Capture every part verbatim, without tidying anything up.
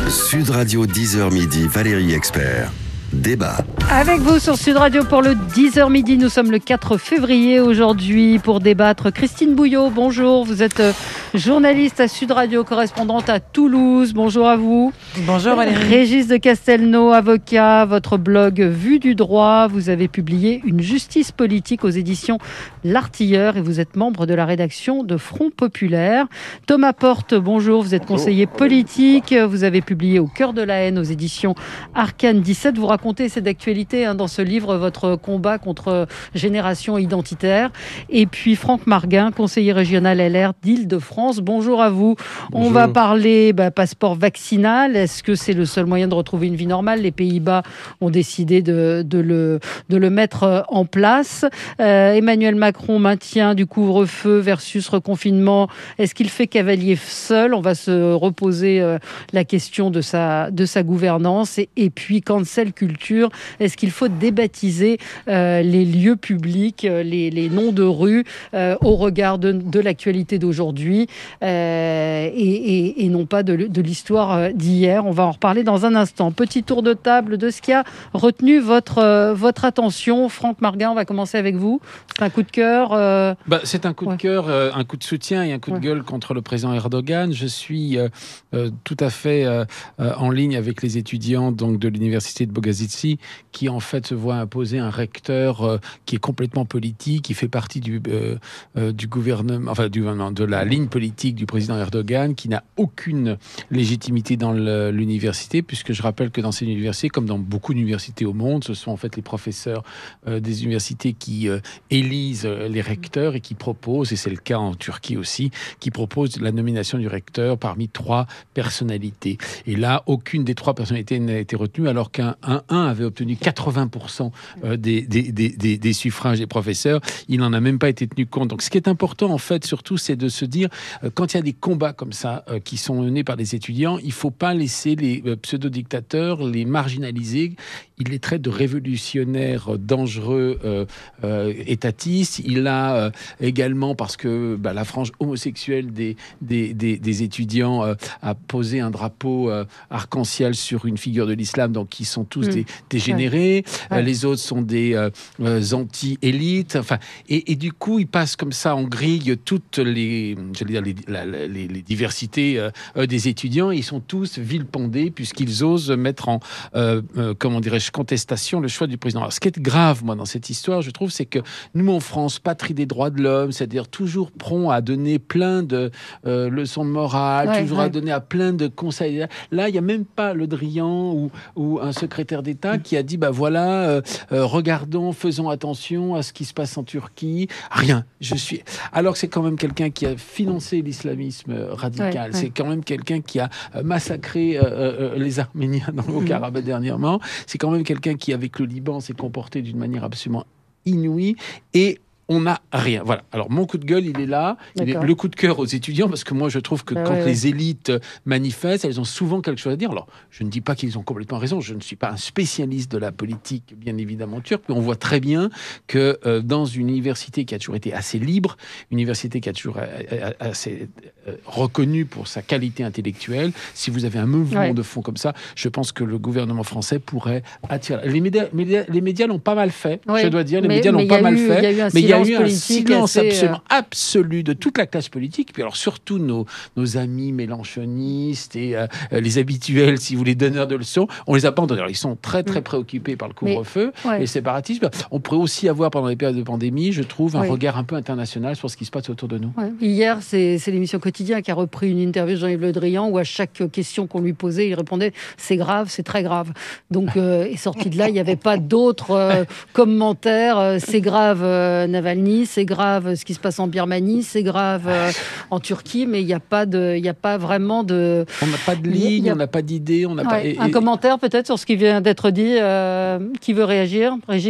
Sud Radio dix heures midi, Valérie Expert. Débat. Avec vous sur Sud Radio pour le dix heures midi, nous sommes le quatre février aujourd'hui pour débattre. Christine Bouillot, bonjour, vous êtes journaliste à Sud Radio, correspondante à Toulouse, bonjour à vous. Bonjour Valérie. Régis de Castelnau, avocat, votre blog Vue du droit, vous avez publié Une justice politique aux éditions L'Artilleur et vous êtes membre de la rédaction de Front Populaire. Thomas Porte, bonjour, vous êtes conseiller politique, vous avez publié Au cœur de la haine aux éditions Arcane dix-sept, vous racontez, c'est d'actualité hein, dans ce livre, votre combat contre Génération Identitaire. Et puis Franck Marguin, conseiller régional L R d'Île-de-France. Bonjour à vous. Bonjour. On va parler bah, passeport vaccinal. Est-ce que c'est le seul moyen de retrouver une vie normale ? Les Pays-Bas ont décidé de, de, le, de le mettre en place. Euh, Emmanuel Macron maintient du couvre-feu versus reconfinement. Est-ce qu'il fait cavalier seul ? On va se reposer euh, la question de sa, de sa gouvernance. Et, et puis, cancel culture. Est-ce qu'il faut débaptiser euh, les lieux publics, euh, les, les noms de rues euh, au regard de, de l'actualité d'aujourd'hui euh, et, et, et non pas de, de l'histoire d'hier. On va en reparler dans un instant. Petit tour de table de ce qui a retenu votre, euh, votre attention. Franck Marguin, on va commencer avec vous. C'est un coup de cœur euh... bah, C'est un coup de ouais. cœur, euh, un coup de soutien et un coup ouais. de gueule contre le président Erdogan. Je suis euh, euh, tout à fait euh, euh, en ligne avec les étudiants donc, de l'université de Bogazici qui en fait se voit imposer un recteur euh, qui est complètement politique, qui fait partie du, euh, euh, du gouvernement, enfin du gouvernement, de la ligne politique du président Erdogan, qui n'a aucune légitimité dans le, l'université, puisque je rappelle que dans ces universités, comme dans beaucoup d'universités au monde, ce sont en fait les professeurs euh, des universités qui euh, élisent les recteurs et qui proposent, et c'est le cas en Turquie aussi, qui proposent la nomination du recteur parmi trois personnalités. Et là, aucune des trois personnalités n'a été retenue, alors qu'un un, un avait obtenu quatre-vingts pour cent des, des, des, des, des suffrages des professeurs. Il n'en a même pas été tenu compte. Donc, ce qui est important, en fait, surtout, c'est de se dire, euh, quand il y a des combats comme ça euh, qui sont menés par des étudiants, il ne faut pas laisser les euh, pseudo-dictateurs les marginaliser. Il les traite de révolutionnaires dangereux, euh, euh, étatistes. Il a euh, également, parce que bah, la frange homosexuelle des, des, des, des étudiants euh, a posé un drapeau euh, arc-en-ciel sur une figure de l'islam, donc qui sont tous mmh. des dégénérés. Ouais. Euh, les autres sont des euh, euh, anti-élites. Enfin, et, et du coup, ils passent comme ça en grille toutes les, j'allais dire les, la, les, les diversités euh, des étudiants. Ils sont tous vilipendés puisqu'ils osent mettre en, euh, euh, comment dirais-je, contestation le choix du président. Alors, ce qui est grave, moi, dans cette histoire, je trouve, c'est que nous, en France, patrie des droits de l'homme, c'est-à-dire toujours prompt à donner plein de euh, leçons de morale, ouais, toujours ouais. à donner à plein de conseils. Là, il n'y a même pas Le Drian ou, ou un secrétaire d'État qui a dit, bah voilà, euh, euh, regardons, faisons attention à ce qui se passe en Turquie. Rien. Je suis. Alors que c'est quand même quelqu'un qui a financé l'islamisme radical. Ouais, ouais. C'est quand même quelqu'un qui a massacré euh, euh, les Arméniens dans le Haut-Karabakh mmh. dernièrement. C'est quand même quelqu'un qui, avec le Liban, s'est comporté d'une manière absolument inouïe et on n'a rien. Voilà. Alors, mon coup de gueule, il est là. Il est le coup de cœur aux étudiants, parce que moi, je trouve que ah, quand ouais, les ouais. élites manifestent, elles ont souvent quelque chose à dire. Alors, je ne dis pas qu'ils ont complètement raison. Je ne suis pas un spécialiste de la politique, bien évidemment, turque, mais on voit très bien que euh, dans une université qui a toujours été assez libre, une université qui a toujours euh, assez euh, reconnue pour sa qualité intellectuelle, si vous avez un mouvement ouais. de fond comme ça, je pense que le gouvernement français pourrait attirer... Les médias, les médias l'ont pas mal fait, ouais. je dois dire. Les mais, médias l'ont pas mal eu, fait. Il y a eu un mais il y a eu un silence assez, absolument euh... absolu de toute la classe politique, puis alors surtout nos, nos amis mélenchonistes et euh, les habituels, si vous voulez, donneurs de leçons, on les a pas entendus. Alors, ils sont très très préoccupés par le couvre-feu, mais, ouais. les séparatismes. On pourrait aussi avoir, pendant les périodes de pandémie, je trouve, un ouais. regard un peu international sur ce qui se passe autour de nous. Ouais. Hier, c'est, c'est l'émission Quotidien qui a repris une interview de Jean-Yves Le Drian, où à chaque question qu'on lui posait, il répondait « c'est grave, c'est très grave ». Donc, euh, et sorti de là, il n'y avait pas d'autres euh, commentaires. Euh, c'est grave, euh, Navalny, c'est grave ce qui se passe en Birmanie, c'est grave euh, en Turquie, mais il n'y a pas de, il n'y a pas vraiment de. On n'a pas de ligne, a... on n'a pas d'idée, on n'a ouais. pas. Et, un et... commentaire peut-être sur ce qui vient d'être dit. Euh, qui veut réagir, Régis ?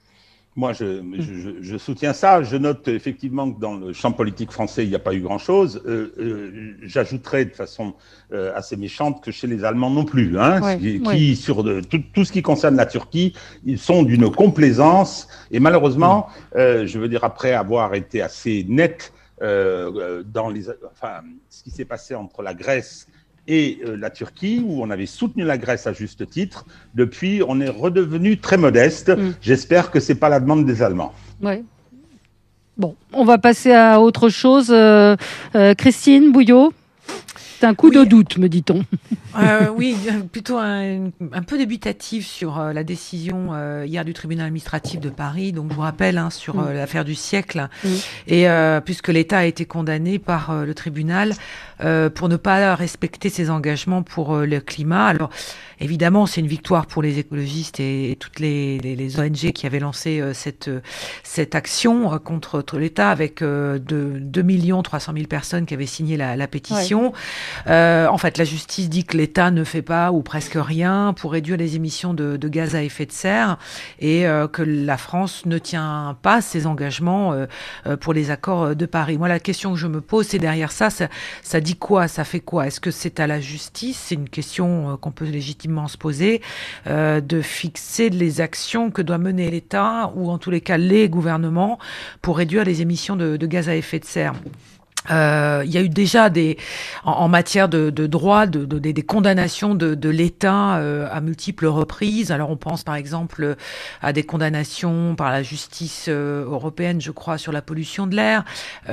Moi, je, je, je soutiens ça. Je note effectivement que dans le champ politique français, il n'y a pas eu grand-chose. Euh, euh, j'ajouterais de façon euh, assez méchante que chez les Allemands non plus, hein, ouais, qui, ouais. qui sur de, tout, tout ce qui concerne la Turquie, ils sont d'une complaisance. Et malheureusement, mmh. euh, je veux dire, après avoir été assez net euh, dans les, enfin, ce qui s'est passé entre la Grèce et euh, la Turquie, où on avait soutenu la Grèce à juste titre. Depuis, on est redevenu très modeste. Mmh. J'espère que ce n'est pas la demande des Allemands. Oui. Bon, on va passer à autre chose. Euh, euh, Christine Bouillot, c'est un coup oui. de doute, me dit-on. Euh, oui, plutôt un, un peu débutatif sur euh, la décision euh, hier du tribunal administratif de Paris. Donc, je vous rappelle hein, sur euh, mmh. l'affaire du siècle. Mmh. Et euh, puisque l'État a été condamné par euh, le tribunal euh, pour ne pas respecter ses engagements pour euh, le climat. Alors, évidemment, c'est une victoire pour les écologistes et, et toutes les, les, les O N G qui avaient lancé euh, cette, cette action euh, contre, contre l'État avec euh, deux millions trois cent mille personnes qui avaient signé la, la pétition. Ouais. Euh, en fait, la justice dit que l'État ne fait pas ou presque rien pour réduire les émissions de, de gaz à effet de serre et euh, que la France ne tient pas ses engagements euh, euh, pour les accords de Paris. Moi, la question que je me pose, c'est derrière ça, ça, ça dit quoi? Ça fait quoi? Est-ce que c'est à la justice? C'est une question euh, qu'on peut légitimement se poser, euh, de fixer les actions que doit mener l'État ou en tous les cas les gouvernements pour réduire les émissions de, de gaz à effet de serre. Euh, il y a eu déjà des, en, en matière de, de droit, de, de, des condamnations de, de l'État euh, à multiples reprises. Alors on pense par exemple à des condamnations par la justice euh, européenne, je crois, sur la pollution de l'air.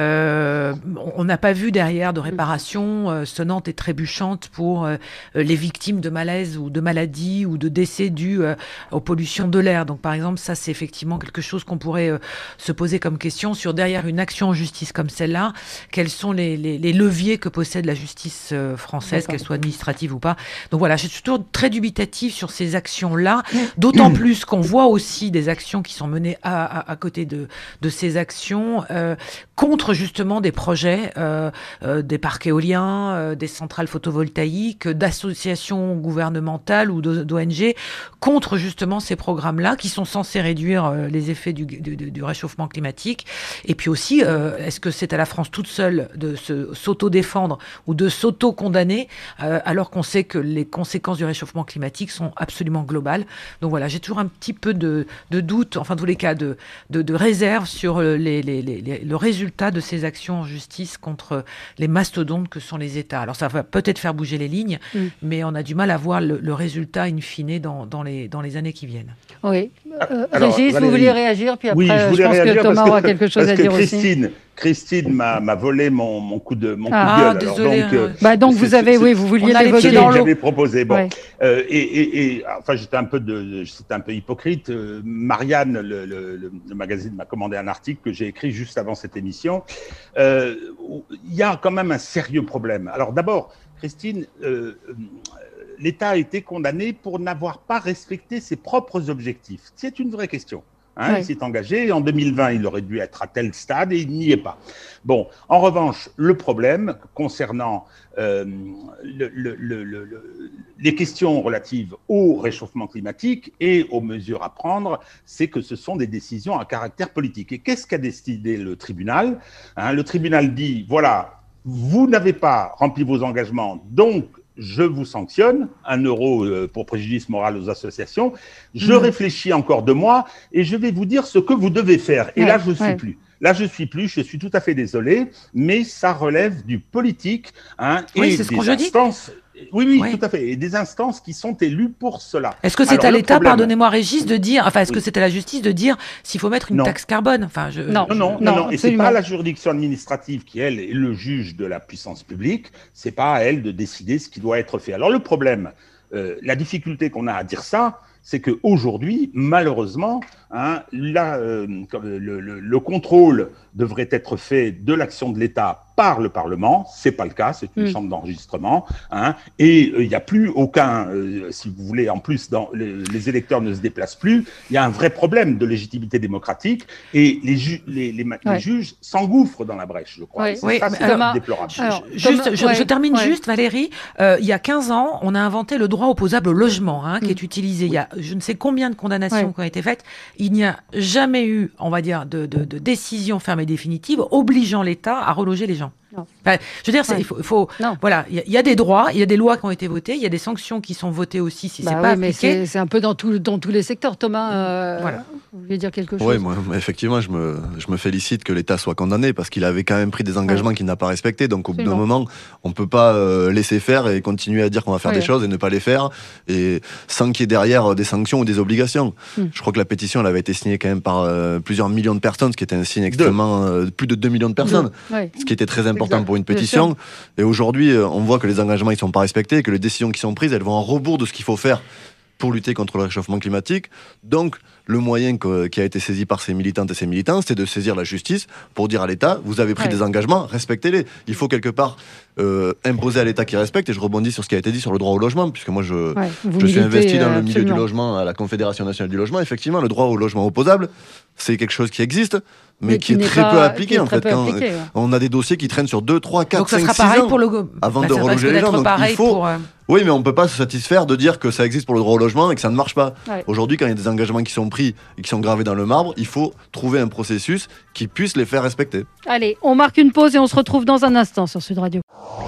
Euh, on n'a pas vu derrière de réparation euh, sonnante et trébuchante pour euh, les victimes de malaises ou de maladies ou de décès dus euh, aux pollutions de l'air. Donc par exemple, ça c'est effectivement quelque chose qu'on pourrait euh, se poser comme question sur derrière une action en justice comme celle-là. Quels sont les, les, les leviers que possède la justice euh, française, qu'elle soit administrative ou pas. Donc voilà, je suis toujours très dubitative sur ces actions-là, d'autant plus qu'on voit aussi des actions qui sont menées à, à, à côté de, de ces actions euh, contre justement des projets, euh, euh, des parcs éoliens, euh, des centrales photovoltaïques, d'associations gouvernementales ou d'O N G, contre justement ces programmes-là qui sont censés réduire euh, les effets du, du, du réchauffement climatique. Et puis aussi, euh, est-ce que c'est à la France toute seule de se, s'auto-défendre ou de s'auto-condamner euh, alors qu'on sait que les conséquences du réchauffement climatique sont absolument globales. Donc voilà, j'ai toujours un petit peu de, de doute, enfin dans tous les cas de, de, de réserve sur les, les, les, les, le résultat de ces actions en justice contre les mastodontes que sont les États. Alors ça va peut-être faire bouger les lignes, mm. mais on a du mal à voir le, le résultat in fine dans, dans, les, dans les années qui viennent. Oui. Euh, Alors, Régis, Valérie, vous vouliez réagir, puis après oui, je, je pense que Thomas que, aura quelque chose à dire Christine, aussi. Christine m'a, m'a volé mon, mon coup de, mon ah, coup de gueule. Désolé, Alors, donc, euh, bah, donc vous avez, oui, vous vouliez l'évoquer dans l'eau. J'avais proposé. Bon, ouais. euh, et, et, et enfin, j'étais un peu de, c'était un peu hypocrite. Euh, Marianne, le, le, le, le magazine, m'a commandé un article que j'ai écrit juste avant cette émission. Il euh, y a quand même un sérieux problème. Alors d'abord, Christine. Euh, L'État a été condamné pour n'avoir pas respecté ses propres objectifs. C'est une vraie question. Hein, oui. Il s'est engagé. En deux mille vingt, il aurait dû être à tel stade et il n'y est pas. Bon, en revanche, le problème concernant euh, le, le, le, le, les questions relatives au réchauffement climatique et aux mesures à prendre, c'est que ce sont des décisions à caractère politique. Et qu'est-ce qu'a décidé le tribunal? Hein, le tribunal dit, voilà, vous n'avez pas rempli vos engagements, donc je vous sanctionne, un euro pour préjudice moral aux associations, je mmh. réfléchis encore deux mois et je vais vous dire ce que vous devez faire. Et ouais, là, je ne suis ouais. plus. Là, je ne suis plus, je suis tout à fait désolé, mais ça relève du politique hein, oui, et c'est ce des qu'on instances. Oui, oui, oui, tout à fait. Et des instances qui sont élues pour cela. Est-ce que c'est Alors, à l'État, problème... pardonnez-moi Régis, de dire, enfin, est-ce oui. que c'est à la justice de dire s'il faut mettre une non. taxe carbone? Enfin, je... Non, non, non, non, non. Et c'est pas la juridiction administrative qui, elle, est le juge de la puissance publique. C'est pas à elle de décider ce qui doit être fait. Alors le problème, euh, la difficulté qu'on a à dire ça, c'est qu'aujourd'hui, malheureusement, hein, là, euh, le, le, le contrôle devrait être fait de l'action de l'État par le Parlement. Ce n'est pas le cas, c'est une mmh. chambre d'enregistrement. Hein, et il euh, n'y a plus aucun, euh, si vous voulez, en plus, dans, les, les électeurs ne se déplacent plus. Il y a un vrai problème de légitimité démocratique et les, ju- les, les, ouais. les juges s'engouffrent dans la brèche, je crois. Oui, c'est oui, ça, c'est alors, déplorable. Alors, juste, Thomas, je, ouais, je termine ouais. juste, Valérie. Euh, il y a quinze ans, on a inventé le droit opposable au logement, hein, mmh. qui est utilisé. Il y a je ne sais combien de condamnations ouais. qui ont été faites. Il n'y a jamais eu, on va dire, de, de, de décision ferme et définitive obligeant l'État à reloger les gens. Enfin, je veux dire, ouais. il faut, il faut voilà, il y, y a des droits, il y a des lois qui ont été votées, il y a des sanctions qui sont votées aussi si bah c'est oui, pas mais appliqué. C'est, c'est un peu dans, tout, dans tous les secteurs, Thomas. Euh, voilà. Vous voulez dire quelque chose? Oui, moi, effectivement, je me, je me félicite que l'État soit condamné parce qu'il avait quand même pris des engagements ouais. qu'il n'a pas respectés. Donc, au bout d'un moment, on ne peut pas euh, laisser faire et continuer à dire qu'on va faire ouais. des choses et ne pas les faire et sans qu'il y ait derrière des sanctions ou des obligations. Mm. Je crois que la pétition, elle avait été signée quand même par euh, plusieurs millions de personnes, ce qui était un signe extrêmement... Euh, plus de deux millions de personnes, ouais. ce qui était très important exact. Pour une pétition. Et aujourd'hui, on voit que les engagements ne sont pas respectés, que les décisions qui sont prises, elles vont en rebours de ce qu'il faut faire pour lutter contre le réchauffement climatique. Donc, le moyen que, qui a été saisi par ces militantes et ces militants, c'est de saisir la justice pour dire à l'État, vous avez pris ouais. des engagements, respectez-les. Il faut quelque part euh, imposer à l'État qui respecte, et je rebondis sur ce qui a été dit sur le droit au logement, puisque moi, je, ouais, je suis investi dans le milieu absolument. Du logement à la Confédération nationale du logement. Effectivement, le droit au logement opposable, c'est quelque chose qui existe, mais, mais qui, qui est très pas, peu appliqué. Est en fait, quand appliqué, ouais. on a des dossiers qui traînent sur deux, trois, quatre, cinq, six ans pour le... avant bah, de reloger les gens. Donc, il faut... pour, euh... Oui, mais on ne peut pas se satisfaire de dire que ça existe pour le droit au logement et que ça ne marche pas. Ouais. Aujourd'hui, quand il y a des engagements qui sont pris et qui sont gravés dans le marbre, il faut trouver un processus qui puisse les faire respecter. Allez, on marque une pause et on se retrouve dans un instant sur Sud Radio.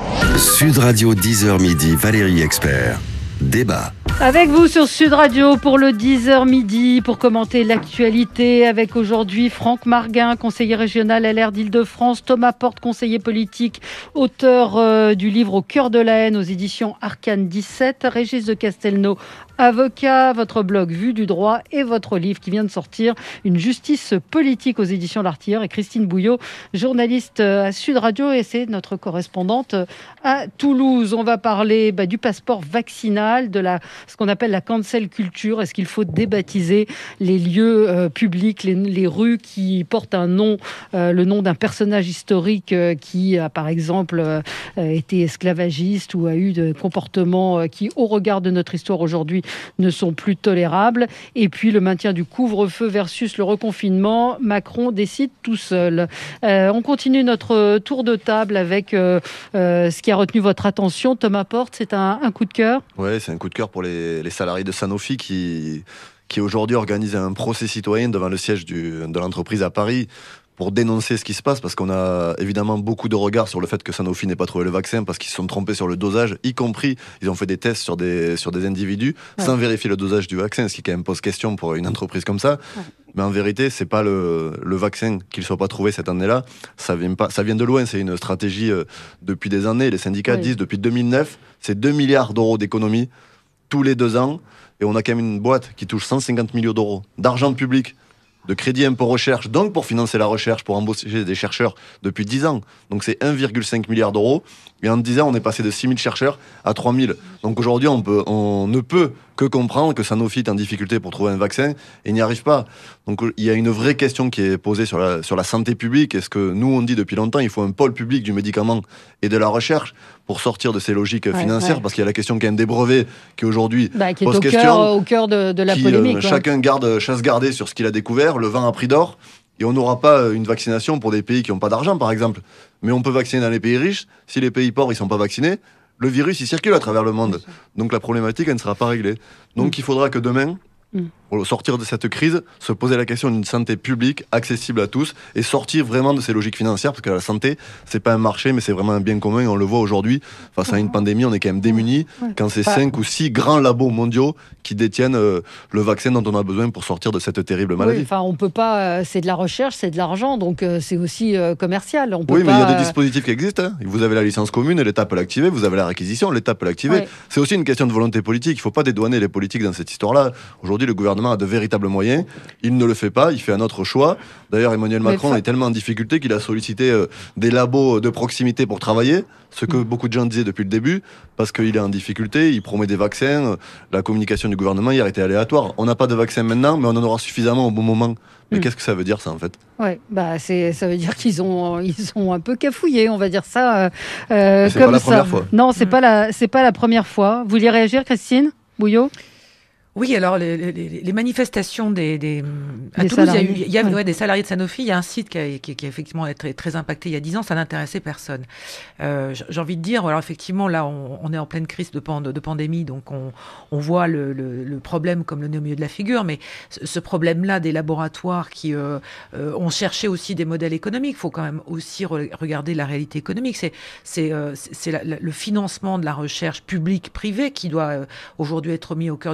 Sud Radio, dix heures midi, Valérie Expert. Débat. Avec vous sur Sud Radio pour le dix heures midi, pour commenter l'actualité avec aujourd'hui Franck Marguin, conseiller régional L R d'Île-de-France, Thomas Porte, conseiller politique, auteur euh, du livre Au cœur de la haine aux éditions Arcane dix-sept, Régis de Castelnau, avocat, votre blog Vue du droit et votre livre qui vient de sortir, Une justice politique aux éditions L'Artilleur, et Christine Bouillot, journaliste à Sud Radio et c'est notre correspondante à Toulouse. On va parler bah, du passeport vaccinal, de la, ce qu'on appelle la cancel culture. Est-ce qu'il faut débaptiser les lieux euh, publics, les, les rues qui portent un nom, euh, le nom d'un personnage historique euh, qui a par exemple euh, été esclavagiste ou a eu des comportements euh, qui, au regard de notre histoire aujourd'hui, ne sont plus tolérables. Et puis le maintien du couvre-feu versus le reconfinement, Macron décide tout seul. Euh, on continue notre tour de table avec euh, euh, ce qui a retenu votre attention. Thomas Porte, c'est un, un coup de cœur? Oui, c'est un coup de cœur pour les, les salariés de Sanofi qui, qui aujourd'hui organisent un procès citoyen devant le siège du, de l'entreprise à Paris pour dénoncer ce qui se passe, parce qu'on a évidemment beaucoup de regards sur le fait que Sanofi n'ait pas trouvé le vaccin, parce qu'ils se sont trompés sur le dosage, y compris, ils ont fait des tests sur des, sur des individus, ouais. sans vérifier le dosage du vaccin, ce qui quand même pose question pour une entreprise comme ça. Ouais. Mais en vérité, c'est pas le, le vaccin qu'il ne soit pas trouvé cette année-là, ça vient, pas, ça vient de loin, c'est une stratégie euh, depuis des années. Les syndicats oui. disent depuis deux mille neuf, c'est deux milliards d'euros d'économie tous les deux ans, et on a quand même une boîte qui touche cent cinquante millions d'euros d'argent public, de crédit impôt recherche, donc pour financer la recherche, pour embaucher des chercheurs depuis dix ans. Donc c'est un virgule cinq milliard d'euros. Et en dix ans, on est passé de six mille chercheurs à trois mille. Donc aujourd'hui, on, peut, on ne peut que comprendre que Sanofi est en difficulté pour trouver un vaccin et n'y arrive pas. Donc il y a une vraie question qui est posée sur la, sur la santé publique. Est-ce que nous, on dit depuis longtemps, il faut un pôle public du médicament et de la recherche pour sortir de ces logiques ouais, financières, ouais. parce qu'il y a la question quand même des brevets qui aujourd'hui bah, qui est pose au question. Cœur, au cœur de, de la qui, polémique. Euh, chacun garde chasse gardée sur ce qu'il a découvert, le vent a pris d'or, et on n'aura pas une vaccination pour des pays qui n'ont pas d'argent, par exemple. Mais on peut vacciner dans les pays riches. Si les pays pauvres, ils ne sont pas vaccinés, le virus, il circule à travers le monde. Donc la problématique, elle ne sera pas réglée. Donc mmh. il faudra que demain, mmh. pour sortir de cette crise, se poser la question d'une santé publique accessible à tous et sortir vraiment de ces logiques financières, parce que la santé, c'est pas un marché, mais c'est vraiment un bien commun. Et on le voit aujourd'hui, face à une pandémie, on est quand même démunis ouais. quand c'est bah. cinq ou six grands labos mondiaux qui détiennent euh, le vaccin dont on a besoin pour sortir de cette terrible maladie. Oui, enfin, on peut pas. Euh, c'est de la recherche, c'est de l'argent, donc euh, c'est aussi euh, commercial. On peut oui, pas, mais il y a des euh... dispositifs qui existent. Hein. Vous avez la licence commune, l'État peut l'activer. Vous avez la réquisition, l'État peut l'activer. Ouais. C'est aussi une question de volonté politique. Il ne faut pas dédouaner les politiques dans cette histoire-là. Aujourd'hui, le gouvernement a de véritables moyens. Il ne le fait pas. Il fait un autre choix. D'ailleurs, Emmanuel Macron fa... est tellement en difficulté qu'il a sollicité euh, des labos de proximité pour travailler, ce que mmh. beaucoup de gens disaient depuis le début, parce qu'il est en difficulté. Il promet des vaccins. La communication du gouvernement hier était aléatoire. On n'a pas de vaccin maintenant, mais on en aura suffisamment au bon moment. Mais mmh. qu'est-ce que ça veut dire, ça, en fait? Ouais, bah c'est, ça veut dire qu'ils ont, ils ont un peu cafouillé, on va dire ça. Euh, c'est comme pas la ça. première fois. Non, c'est mmh. pas la, c'est pas la première fois. Vous vouliez réagir, Christine Bouillot? Oui, alors les, les, les manifestations des, des à des Toulouse, salariés. il y a eu il y a, ouais. Ouais, des salariés de Sanofi. Il y a un site qui a, qui, qui a effectivement été très, très impacté il y a dix ans. Ça n'intéressait personne. Euh, j'ai envie de dire, alors effectivement, là, on, on est en pleine crise de, pand- de pandémie, donc on, on voit le, le, le problème comme le nez au milieu de la figure. Mais ce, ce problème-là des laboratoires qui euh, euh, ont cherché aussi des modèles économiques, il faut quand même aussi re- regarder la réalité économique. C'est, c'est, euh, c'est la, la, le financement de la recherche publique-privée qui doit euh, aujourd'hui être mis au cœur du, du discours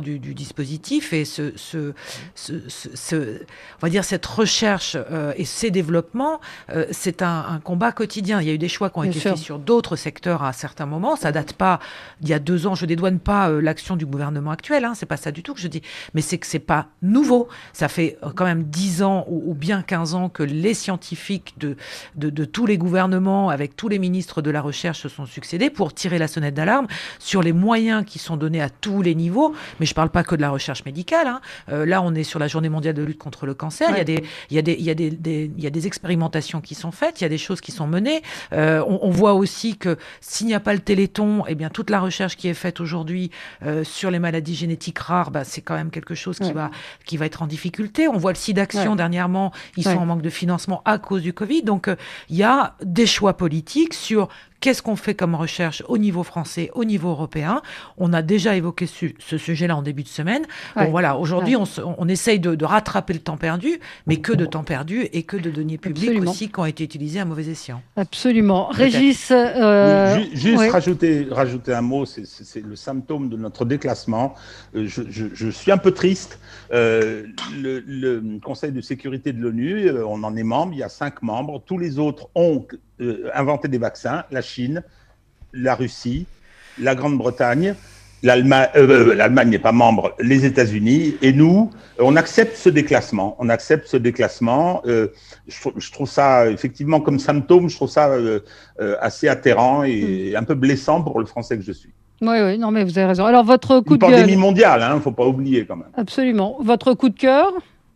dispositif et ce, ce, ce, ce, ce on va dire cette recherche euh, et ces développements, euh, c'est un, un combat quotidien. Il y a eu des choix qui ont Bien été sûr. faits sur d'autres secteurs à certains moments. Ça date pas d'il y a deux ans. Je dédouane pas euh, l'action du gouvernement actuel. Hein, c'est pas ça du tout que je dis. Mais c'est que c'est pas nouveau. Ça fait quand même dix ans ou, ou bien quinze ans que les scientifiques de, de, de tous les gouvernements, avec tous les ministres de la recherche, se sont succédés pour tirer la sonnette d'alarme sur les moyens qui sont donnés à tous les niveaux. Mais je parle pas que de la recherche médicale. Hein. Euh, là, on est sur la Journée mondiale de lutte contre le cancer. Ouais. Il y a des, il y a des, il y a des, des, il y a des expérimentations qui sont faites. Il y a des choses qui sont menées. Euh, on, on voit aussi que s'il n'y a pas le Téléthon, eh bien toute la recherche qui est faite aujourd'hui euh, sur les maladies génétiques rares, bah, c'est quand même quelque chose qui ouais. va, qui va être en difficulté. On voit le SIDAction ouais. dernièrement, ils ouais. sont en manque de financement à cause du Covid. Donc, euh, il y a des choix politiques sur qu'est-ce qu'on fait comme recherche au niveau français, au niveau européen. On a déjà évoqué su- ce sujet-là en début de semaine. Ouais. Bon, voilà, aujourd'hui, ouais. on, se, on essaye de, de rattraper le temps perdu, mais que de temps perdu et que de deniers publics Absolument. aussi qui ont été utilisés à mauvais escient. Absolument. Peut-être. Régis... Euh... Oui, ju- juste ouais. rajouter, rajouter un mot, c'est, c'est, c'est le symptôme de notre déclassement. Euh, je, je, je suis un peu triste. Euh, le, le Conseil de sécurité de l'ONU, euh, on en est membre, il y a cinq membres. Tous les autres ont euh, inventé des vaccins. La Chine, la Russie, la Grande-Bretagne, l'Allemagne, euh, l'Allemagne n'est pas membre, les États-Unis, et nous, on accepte ce déclassement. On accepte ce déclassement. Euh, je, je trouve ça, effectivement, comme symptôme, je trouve ça euh, euh, assez atterrant et mmh. un peu blessant pour le Français que je suis. Oui, oui, non, mais vous avez raison. Alors, votre coup Une de gueule... Une pandémie mondiale, il hein, ne faut pas oublier quand même. Absolument. Votre coup de cœur ?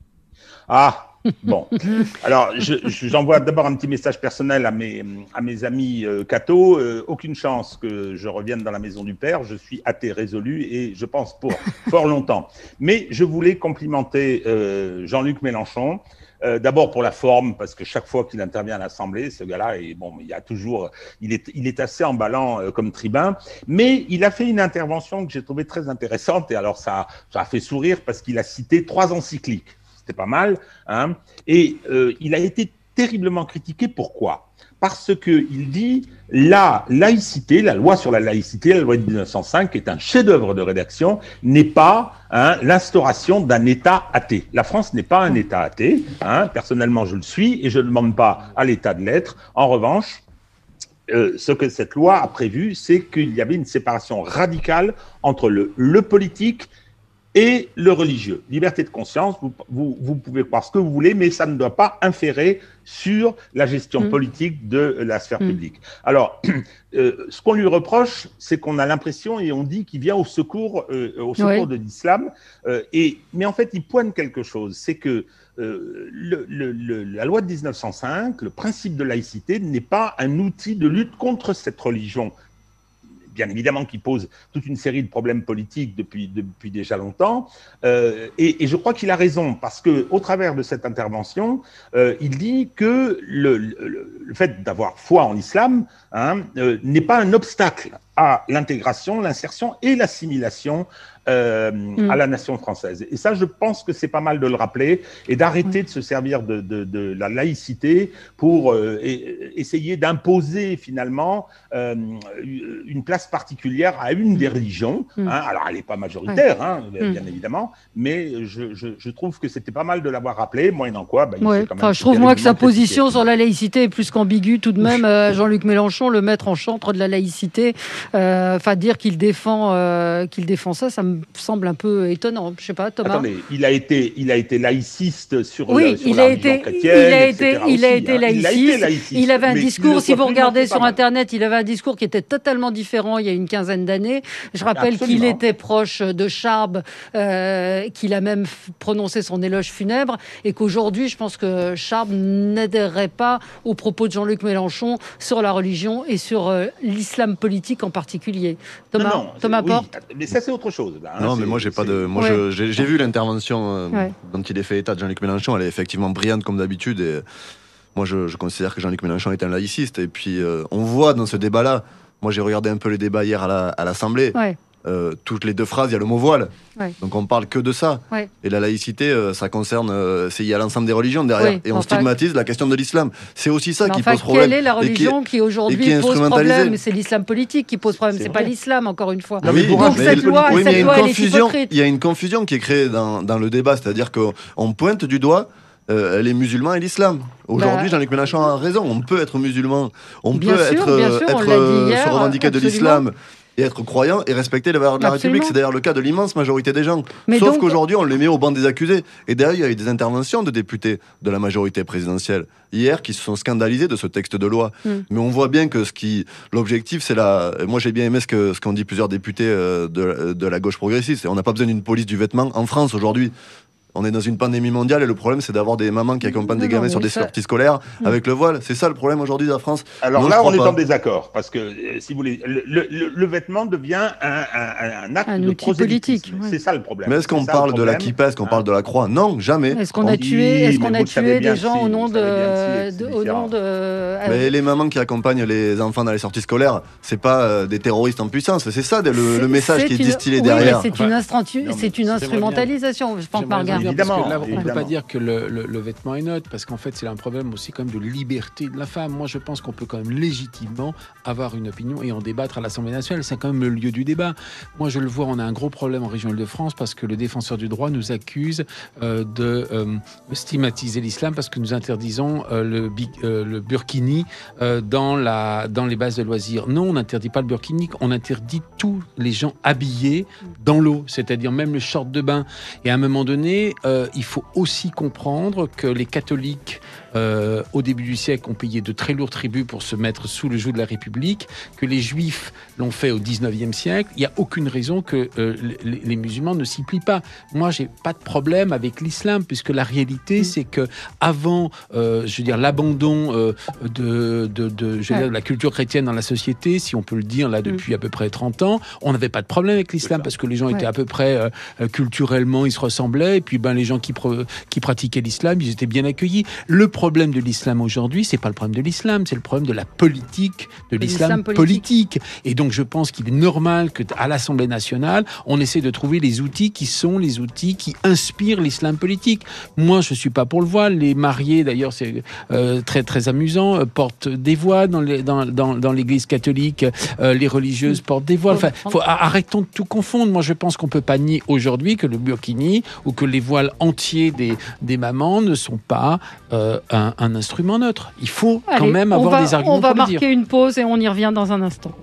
Ah Bon, alors je, je, j'envoie d'abord un petit message personnel à mes, à mes amis euh, cathos. Euh, aucune chance que je revienne dans la maison du Père. Je suis athée résolu et je pense pour fort longtemps. Mais je voulais complimenter euh, Jean-Luc Mélenchon. Euh, d'abord pour la forme, parce que chaque fois qu'il intervient à l'Assemblée, ce gars-là, et bon, il y a toujours, il est, il est assez emballant euh, comme tribun. Mais il a fait une intervention que j'ai trouvée très intéressante. Et alors ça, ça a fait sourire parce qu'il a cité trois encycliques. C'était pas mal, hein. Et euh, il a été terriblement critiqué. Pourquoi ? Parce qu'il dit la laïcité, la loi sur la laïcité, la loi de dix-neuf cent cinq, qui est un chef-d'œuvre de rédaction, n'est pas hein, l'instauration d'un État athée. La France n'est pas un État athée. Hein. Personnellement, je le suis et je ne demande pas à l'État de l'être. En revanche, euh, ce que cette loi a prévu, c'est qu'il y avait une séparation radicale entre le, le politique et le religieux. Liberté de conscience, vous, vous, vous pouvez croire ce que vous voulez, mais ça ne doit pas inférer sur la gestion mmh. politique de la sphère mmh. publique. Alors, euh, ce qu'on lui reproche, c'est qu'on a l'impression, et on dit qu'il vient au secours, euh, au secours oui. de l'islam, euh, et, mais en fait, il pointe quelque chose, c'est que euh, le, le, le, la loi de dix-neuf cent cinq, le principe de laïcité, n'est pas un outil de lutte contre cette religion, bien évidemment qui pose toute une série de problèmes politiques depuis, depuis déjà longtemps. Euh, et, et je crois qu'il a raison, parce qu'au travers de cette intervention, euh, il dit que le, le, le fait d'avoir foi en l'islam hein, euh, n'est pas un obstacle à l'intégration, l'insertion et l'assimilation euh, mmh. à la nation française. Et ça, je pense que c'est pas mal de le rappeler et d'arrêter mmh. de se servir de, de, de la laïcité pour euh, et, essayer d'imposer finalement euh, une place particulière à une des religions. Mmh. Hein. Alors, elle n'est pas majoritaire, ouais. hein, bien mmh. évidemment, mais je, je, je trouve que c'était pas mal de l'avoir rappelé, moyennant quoi. Bah, ouais. quand même enfin, je trouve, moi, que sa position sur la laïcité est plus qu'ambiguë. Tout de même, euh, Jean-Luc Mélenchon, le maître en chantre de la laïcité, euh, enfin, dire qu'il défend, euh, qu'il défend ça, ça me semble un peu étonnant. Je sais pas, Thomas. Attendez, il a été, il a été laïciste sur, oui, le, sur il la a religion été, chrétienne, il a été, aussi, il a été hein. laïciste. Il a été laïciste. Il avait un mais discours, si vous regardez sur mal. Internet, il avait un discours qui était totalement différent il y a une quinzaine d'années. Je rappelle Absolument. qu'il était proche de Charb, euh, qu'il a même prononcé son éloge funèbre, et qu'aujourd'hui, je pense que Charb n'adhérerait pas aux propos de Jean-Luc Mélenchon sur la religion et sur euh, l'islam politique en particulier. Thomas, non, non, Thomas oui, Porte. Mais ça, c'est autre chose. Là, hein. Non, c'est, mais moi, j'ai pas de. Moi, ouais. je, j'ai, j'ai vu l'intervention euh, ouais. dont il est fait état de Jean-Luc Mélenchon. Elle est effectivement brillante comme d'habitude. Et moi, je, je considère que Jean-Luc Mélenchon est un laïciste. Et puis, euh, on voit dans ce débat-là. Moi, j'ai regardé un peu les débats hier à, la, à l'Assemblée. Ouais. euh, toutes les deux phrases, il y a le mot voile. Ouais. Donc on parle que de ça. Ouais. Et la laïcité, euh, ça concerne, euh, c'est, il y a l'ensemble des religions derrière. Oui, et on enfin, stigmatise la question de l'islam. C'est aussi ça mais qui enfin, pose problème. quelle est la religion qui, qui aujourd'hui pose problème? C'est l'islam politique qui pose problème, c'est, c'est pas l'islam, encore une fois. Non, oui, donc mais cette loi, oui, cette mais loi il y a une elle est confusion. hypocrite. Il y a une confusion qui est créée dans, dans le débat, c'est-à-dire qu'on pointe du doigt Euh, les musulmans et l'islam. Aujourd'hui, bah, Jean-Luc Mélenchon a raison. On peut être musulman, on peut sûr, être, euh, sûr, être euh, hier, se revendiquer absolument. de l'islam et être croyant et respecter les valeurs de la absolument. République. C'est d'ailleurs le cas de l'immense majorité des gens. Mais Sauf donc... qu'aujourd'hui, on les met au banc des accusés. Et d'ailleurs, il y a eu des interventions de députés de la majorité présidentielle hier qui se sont scandalisés de ce texte de loi. Mm. Mais on voit bien que ce qui, l'objectif, c'est la. Moi, j'ai bien aimé ce que ce qu'ont dit plusieurs députés euh, de, de la gauche progressiste. Et on n'a pas besoin d'une police du vêtement en France aujourd'hui. On est dans une pandémie mondiale et le problème c'est d'avoir des mamans qui accompagnent non, des gamins non, sur des ça... sorties scolaires mmh. avec le voile. C'est ça le problème aujourd'hui de la France. Alors non, là, on est pas. en désaccord parce que euh, si vous voulez, le, le, le vêtement devient un, un, un acte un de outil politique. Ouais. C'est ça le problème. Mais est-ce qu'on c'est parle de la kippa, est-ce qu'on hein. parle de la croix? Non, jamais. Est-ce qu'on a tué, est-ce qu'on a tué des gens si, au nom de, de au nom de. Mais les mamans qui accompagnent les enfants dans les sorties scolaires, c'est pas euh, des terroristes en puissance. C'est ça le, le message qui est distillé derrière. C'est une instrumentalisation, Franck Margin. Évidemment. On ne peut pas dire que le, le, le vêtement est neutre, parce qu'en fait, c'est un problème aussi quand même de liberté de la femme. Moi, je pense qu'on peut quand même légitimement avoir une opinion et en débattre à l'Assemblée nationale. C'est quand même le lieu du débat. Moi, je le vois, on a un gros problème en région Île-de-France parce que le défenseur du droit nous accuse euh, de euh, stigmatiser l'islam parce que nous interdisons euh, le, euh, le burkini euh, dans, la, dans les bases de loisirs. Non, on n'interdit pas le burkini, on interdit tous les gens habillés dans l'eau, c'est-à-dire même le short de bain. Et à un moment donné, euh, il faut aussi comprendre que les catholiques, euh, au début du siècle, ont payé de très lourds tributs pour se mettre sous le joug de la République, que les juifs l'ont fait au dix-neuvième siècle. Il n'y a aucune raison que euh, les, les musulmans ne s'y plient pas. Moi, j'ai pas de problème avec l'islam, puisque la réalité, mmh. c'est que avant, euh, je veux dire, l'abandon euh, de, de, de, je veux dire, de la culture chrétienne dans la société, si on peut le dire là depuis mmh. à peu près trente ans, on n'avait pas de problème avec l'islam, parce que les gens ouais. étaient à peu près euh, culturellement, ils se ressemblaient, et puis ben, les gens qui, pro- qui pratiquaient l'islam, ils étaient bien accueillis. Le problème de l'islam aujourd'hui, c'est pas le problème de l'islam, c'est le problème de la politique, de l'islam, l'islam politique. politique. Et donc, je pense qu'il est normal qu'à l'Assemblée nationale, on essaie de trouver les outils qui sont les outils qui inspirent l'islam politique. Moi, je suis pas pour le voile. Les mariés, d'ailleurs, c'est euh, très très amusant, euh, portent des voiles dans, les, dans, dans, dans l'Église catholique. Euh, les religieuses portent des voiles. Enfin, faut, arrêtons de tout confondre. Moi, je pense qu'on peut pas nier aujourd'hui que le burkini ou que les voiles entiers des, des mamans ne sont pas euh, un, un instrument neutre. Il faut Allez, quand même avoir va, des arguments pour le dire. On va marquer dire. une pause et on y revient dans un instant.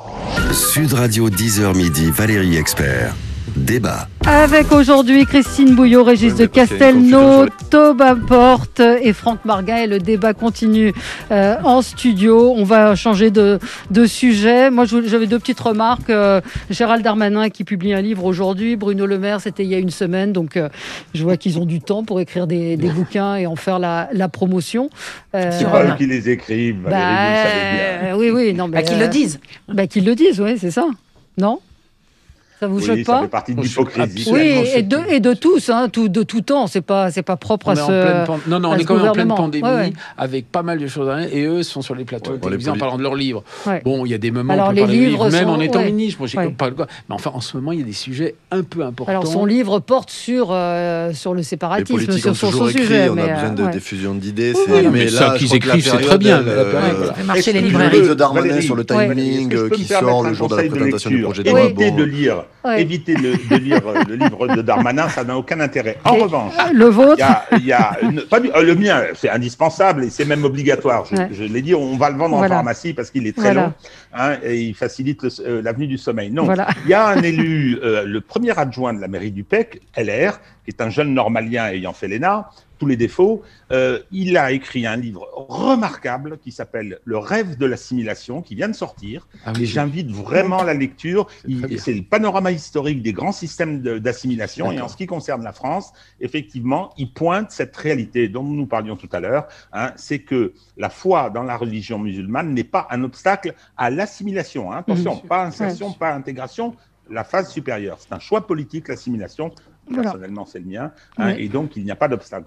Sud Radio dix heures midi, Valérie Expert. Débat. Avec aujourd'hui Christine Bouillot, Régis oui, de Castelnau, Thomas Porte et Franck Margin. Et le débat continue euh, en studio. On va changer de, de sujet. Moi, j'avais deux petites remarques. Euh, Gérald Darmanin qui publie un livre aujourd'hui. Bruno Le Maire, c'était il y a une semaine. Donc, euh, je vois qu'ils ont du temps pour écrire des, des bouquins et en faire la, la promotion. Euh, C'est pas eux qui les écrivent, Valérie, bah, vous le savez bien. Oui, oui. Non, mais, bah, qu'ils le disent. Bah, qu'ils le disent, oui, c'est ça. Non ? Ça vous oui, choque pas? Ça fait partie de l'hypocrisie. Oui, et de, et de tous, hein, tout, de tout temps. C'est pas, c'est pas propre à ce. Pan... Non, non, on est quand même en pleine pandémie, ouais, ouais. avec pas mal de choses à dire, et eux sont sur les plateaux ouais, télévisés en parlant de leurs livres. Ouais. Bon, il y a des moments Alors, où on peut les parler livres de livres, même sont... en étant ouais. ministre. Moi, j'ai ouais. pas le quoi. Mais enfin, en ce moment, il y a des sujets un peu importants. Alors, son livre porte sur euh, sur le séparatisme, sur son, son écrit, sujet. On mais a besoin de ouais. diffusion d'idées. Mais ça qu'ils écrivent, c'est très bien. Marcher les librairies. Le livre de Darmanin sur le timing qui sort le jour de la présentation du projet de loi. Évitez de lire. Évitez de lire le livre de Darmanin, ça n'a aucun intérêt. En et revanche, le vôtre, il y a, il y a une, pas du, le mien, c'est indispensable et c'est même obligatoire. Je, ouais. je l'ai dit, on va le vendre voilà. en pharmacie parce qu'il est très voilà. long hein, et il facilite le, euh, l'avenue du sommeil. Non, voilà. il y a un élu, euh, le premier adjoint de la mairie du P E C, L R, qui est un jeune normalien ayant fait l'E N A, tous les défauts. Euh, il a écrit un livre remarquable qui s'appelle Le rêve de l'assimilation, qui vient de sortir. Ah oui, et j'invite vraiment à la lecture. C'est, il, c'est le panorama historique des grands systèmes de, d'assimilation. D'accord. Et en ce qui concerne la France, effectivement, il pointe cette réalité dont nous parlions tout à l'heure. Hein, c'est que la foi dans la religion musulmane n'est pas un obstacle à l'assimilation. Hein. Attention, mmh. pas insertion, ouais. pas intégration. La phase supérieure, c'est un choix politique, l'assimilation. Personnellement, voilà. c'est le mien. Hein, oui. Et donc, il n'y a pas d'obstacle.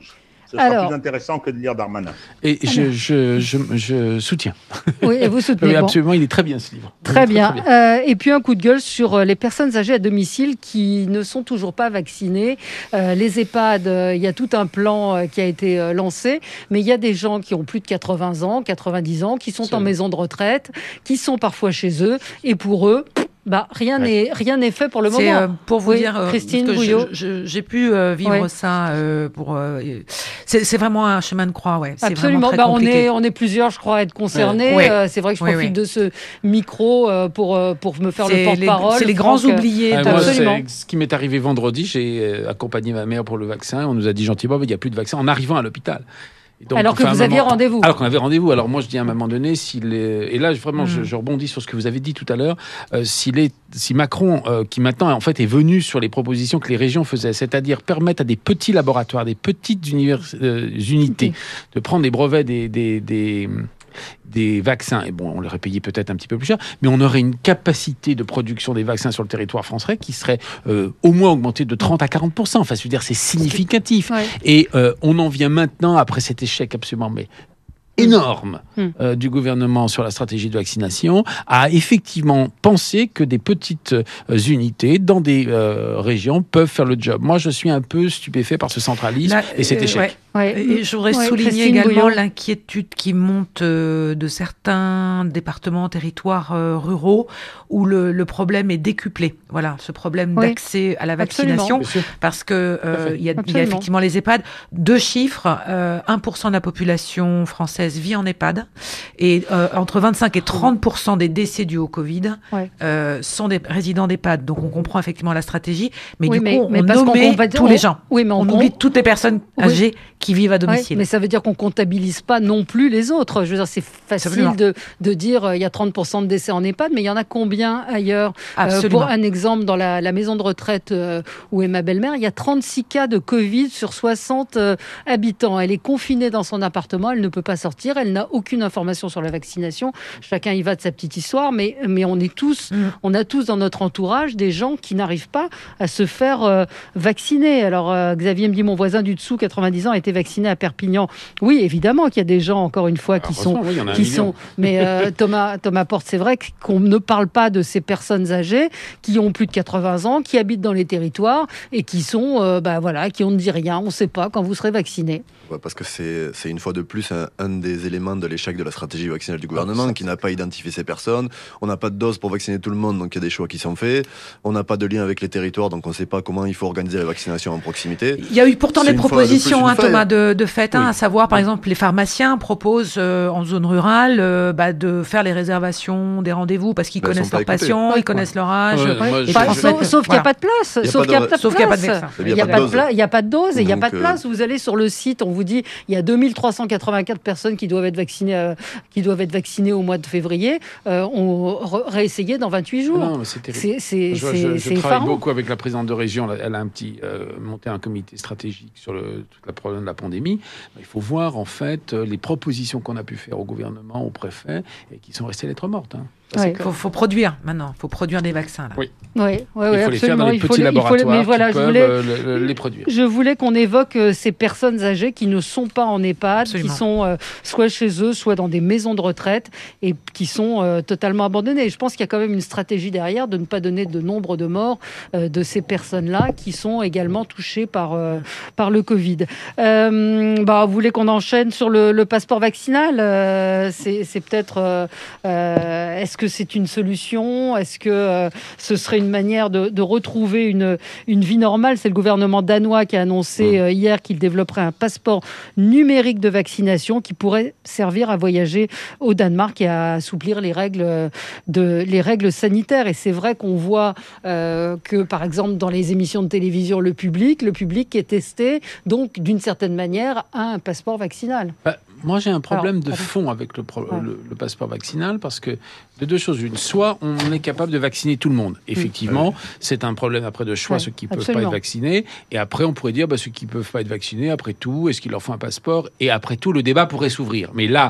Ce sera Alors, plus intéressant que de lire Darmanin. Et je, je, je, je soutiens. Oui, et vous soutenez. Oui, bon. absolument, il est très bien ce livre. Très Oui, bien. très, très bien. Euh, et puis un coup de gueule sur les personnes âgées à domicile qui ne sont toujours pas vaccinées. Euh, les EHPAD, euh, il y a tout un plan euh, qui a été euh, lancé, mais il y a des gens qui ont plus de quatre-vingts ans, quatre-vingt-dix ans, qui sont C'est en vrai. maison de retraite, qui sont parfois chez eux, et pour eux, bah, rien n'est Ouais. rien n'est fait pour le C'est moment. euh, pour vous Oui, dire, euh, Christine parce que je- Bouillot. je- j'ai pu euh, vivre Ouais. ça euh, pour. euh, c'est c'est vraiment un chemin de croix, ouais. C'est Absolument. vraiment très Bah, on compliqué. est on est plusieurs, je crois, à être concernés. Ouais. Euh, c'est vrai que je Oui, profite oui. de ce micro euh, pour euh, pour me faire le C'est les, porte-parole. c'est les grands Franck, euh, oubliés. Ah, de- moi, Absolument. c'est ce qui m'est arrivé vendredi. J'ai euh, accompagné ma mère pour le vaccin. On nous a dit gentiment, il n'y a plus de vaccin en arrivant à l'hôpital. Et donc, Alors que enfin, à un vous aviez moment- rendez-vous. Alors qu'on avait rendez-vous. Alors moi, je dis à un moment donné, s'il est... et là, vraiment, Mm. je, je rebondis sur ce que vous avez dit tout à l'heure. Euh, s'il est, si Macron, euh, qui maintenant en fait est venu sur les propositions que les régions faisaient, c'est-à-dire permettre à des petits laboratoires, des petites univers- euh, unités, de prendre des brevets des, des, des des vaccins, et bon, on les aurait payés peut-être un petit peu plus cher, mais on aurait une capacité de production des vaccins sur le territoire français qui serait euh, au moins augmentée de trente à quarante pour cent. Enfin, je veux dire, c'est significatif. Ouais. Et euh, on en vient maintenant, après cet échec absolument mais énorme Mm. euh, du gouvernement sur la stratégie de vaccination, à effectivement penser que des petites euh, unités dans des euh, régions peuvent faire le job. Moi, je suis un peu stupéfait par ce centralisme Là, et cet euh, échec. ouais. Ouais. Et je voudrais Ouais, souligner Christine également Bouillon. l'inquiétude qui monte euh, de certains départements, territoires euh, ruraux où le, le problème est décuplé. Voilà, ce problème Oui. d'accès à la Absolument. vaccination, Bien sûr. parce que Tout à euh, fait. il y, a- il y a Absolument. effectivement les EHPAD. Deux chiffres euh, un pour cent de la population française vit en EHPAD et euh, entre vingt-cinq et trente pour cent des décès dus au Covid Ouais. euh, sont des résidents d'EHPAD. Donc on comprend effectivement la stratégie, mais Oui, du mais- coup mais on parce qu'on omet combat- tous on- les gens. Oui, mais on, On com- oublie toutes les personnes Oui. âgées qui vivent à Ouais, domicile. mais ça veut dire qu'on comptabilise pas non plus les autres. Je veux dire, c'est facile Absolument. de, de dire euh, il y a trente pour cent de décès en EHPAD, mais il y en a combien ailleurs Euh, Absolument. Pour un exemple, dans la, la maison de retraite euh, où est ma belle-mère, il y a trente-six cas de Covid sur soixante euh, habitants. Elle est confinée dans son appartement, elle ne peut pas sortir, elle n'a aucune information sur la vaccination. Chacun y va de sa petite histoire, mais, mais on est tous, Mm. on a tous dans notre entourage des gens qui n'arrivent pas à se faire euh, vacciner. Alors euh, Xavier me dit, mon voisin du dessous, quatre-vingt-dix ans, a été vacciné à Perpignan. Oui, évidemment qu'il y a des gens, encore une fois, qui sont Heureusement, oui, il y en a un qui million. sont. Mais euh, Thomas, Thomas Porte, c'est vrai qu'on ne parle pas de ces personnes âgées qui ont plus de quatre-vingts ans, qui habitent dans les territoires et qui sont, euh, bah voilà, qui on ne dit rien, on ne sait pas quand vous serez vacciné. Ouais, parce que c'est c'est une fois de plus un, un des éléments de l'échec de la stratégie vaccinale du gouvernement qui n'a pas identifié ces personnes. On n'a pas de dose pour vacciner tout le monde, donc il y a des choix qui sont faits. On n'a pas de lien avec les territoires, donc on ne sait pas comment il faut organiser la vaccination en proximité. Il y a eu pourtant C'est des une fois de propositions, plus une hein, faille. Thomas, de, de fait, hein, Oui. à savoir, par exemple, les pharmaciens proposent euh, en zone rurale euh, bah, de faire les réservations des rendez-vous parce qu'ils Bah, ils connaissent sont pas leurs écoutés. patients, Ouais. ils connaissent leur âge. Ouais, moi, et je- Pas- je- sauf sauf qu'il n'y a voilà. pas de place. Il y a Sauf pas qu'il n'y a de- pas de sauf qu'il y a pas de place. vaccin. Il n'y a pas de pla- il y a pas de dose et il n'y a Donc, pas de euh, place. Vous allez sur le site, on vous dit il y a deux mille trois cent quatre-vingt-quatre personnes qui doivent être vaccinées, euh, qui doivent être vaccinées au mois de février. Euh, on re- réessayait dans vingt-huit jours. Non, mais c'est terrible. C'est c'est- Je, c'est- je- je c'est travaille effarant. beaucoup avec la présidente de région. Elle a un petit euh, monté un comité stratégique sur le tout le problème de la pandémie. Il faut voir en fait euh, les propositions qu'on a pu faire au gouvernement, au préfet, et qui sont restées lettres mortes. hein. Ça, c'est Ouais. Il faut, faut produire maintenant, il faut produire des vaccins. Là. Oui. Oui, oui, Il oui, faut les faire dans absolument. les Il faut petits les- il faut les- laboratoires Mais voilà, qui je peuvent voulais, euh, le- le- les produire. Je voulais qu'on évoque euh, ces personnes âgées qui ne sont pas en EHPAD, Absolument. qui sont euh, soit chez eux, soit dans des maisons de retraite et qui sont euh, totalement abandonnées. Et je pense qu'il y a quand même une stratégie derrière de ne pas donner de nombre de morts euh, de ces personnes-là qui sont également touchées par, euh, par le Covid. Euh, bah, vous voulez qu'on enchaîne sur le, le passeport vaccinal euh, C'est c'est peut-être... euh, euh, Est-ce que c'est une solution? Est-ce que euh, ce serait une manière de, de retrouver une, une vie normale? C'est le gouvernement danois qui a annoncé euh, hier qu'il développerait un passeport numérique de vaccination qui pourrait servir à voyager au Danemark et à assouplir les règles, euh, de, les règles sanitaires. Et c'est vrai qu'on voit euh, que, par exemple, dans les émissions de télévision, le public, le public est testé, donc d'une certaine manière, a un passeport vaccinal. Bah, moi, j'ai un problème Alors, de pardon. fond avec le, pro- Ouais. le, le passeport vaccinal parce que de deux choses une. Soit on est capable de vacciner tout le monde. Effectivement, c'est un problème après de choix, Ouais, ceux qui ne peuvent pas absolument. être vaccinés. Et après, on pourrait dire, bah, ceux qui ne peuvent pas être vaccinés, après tout, est-ce qu'il leur faut un passeport? Et après tout, le débat pourrait s'ouvrir. Mais là,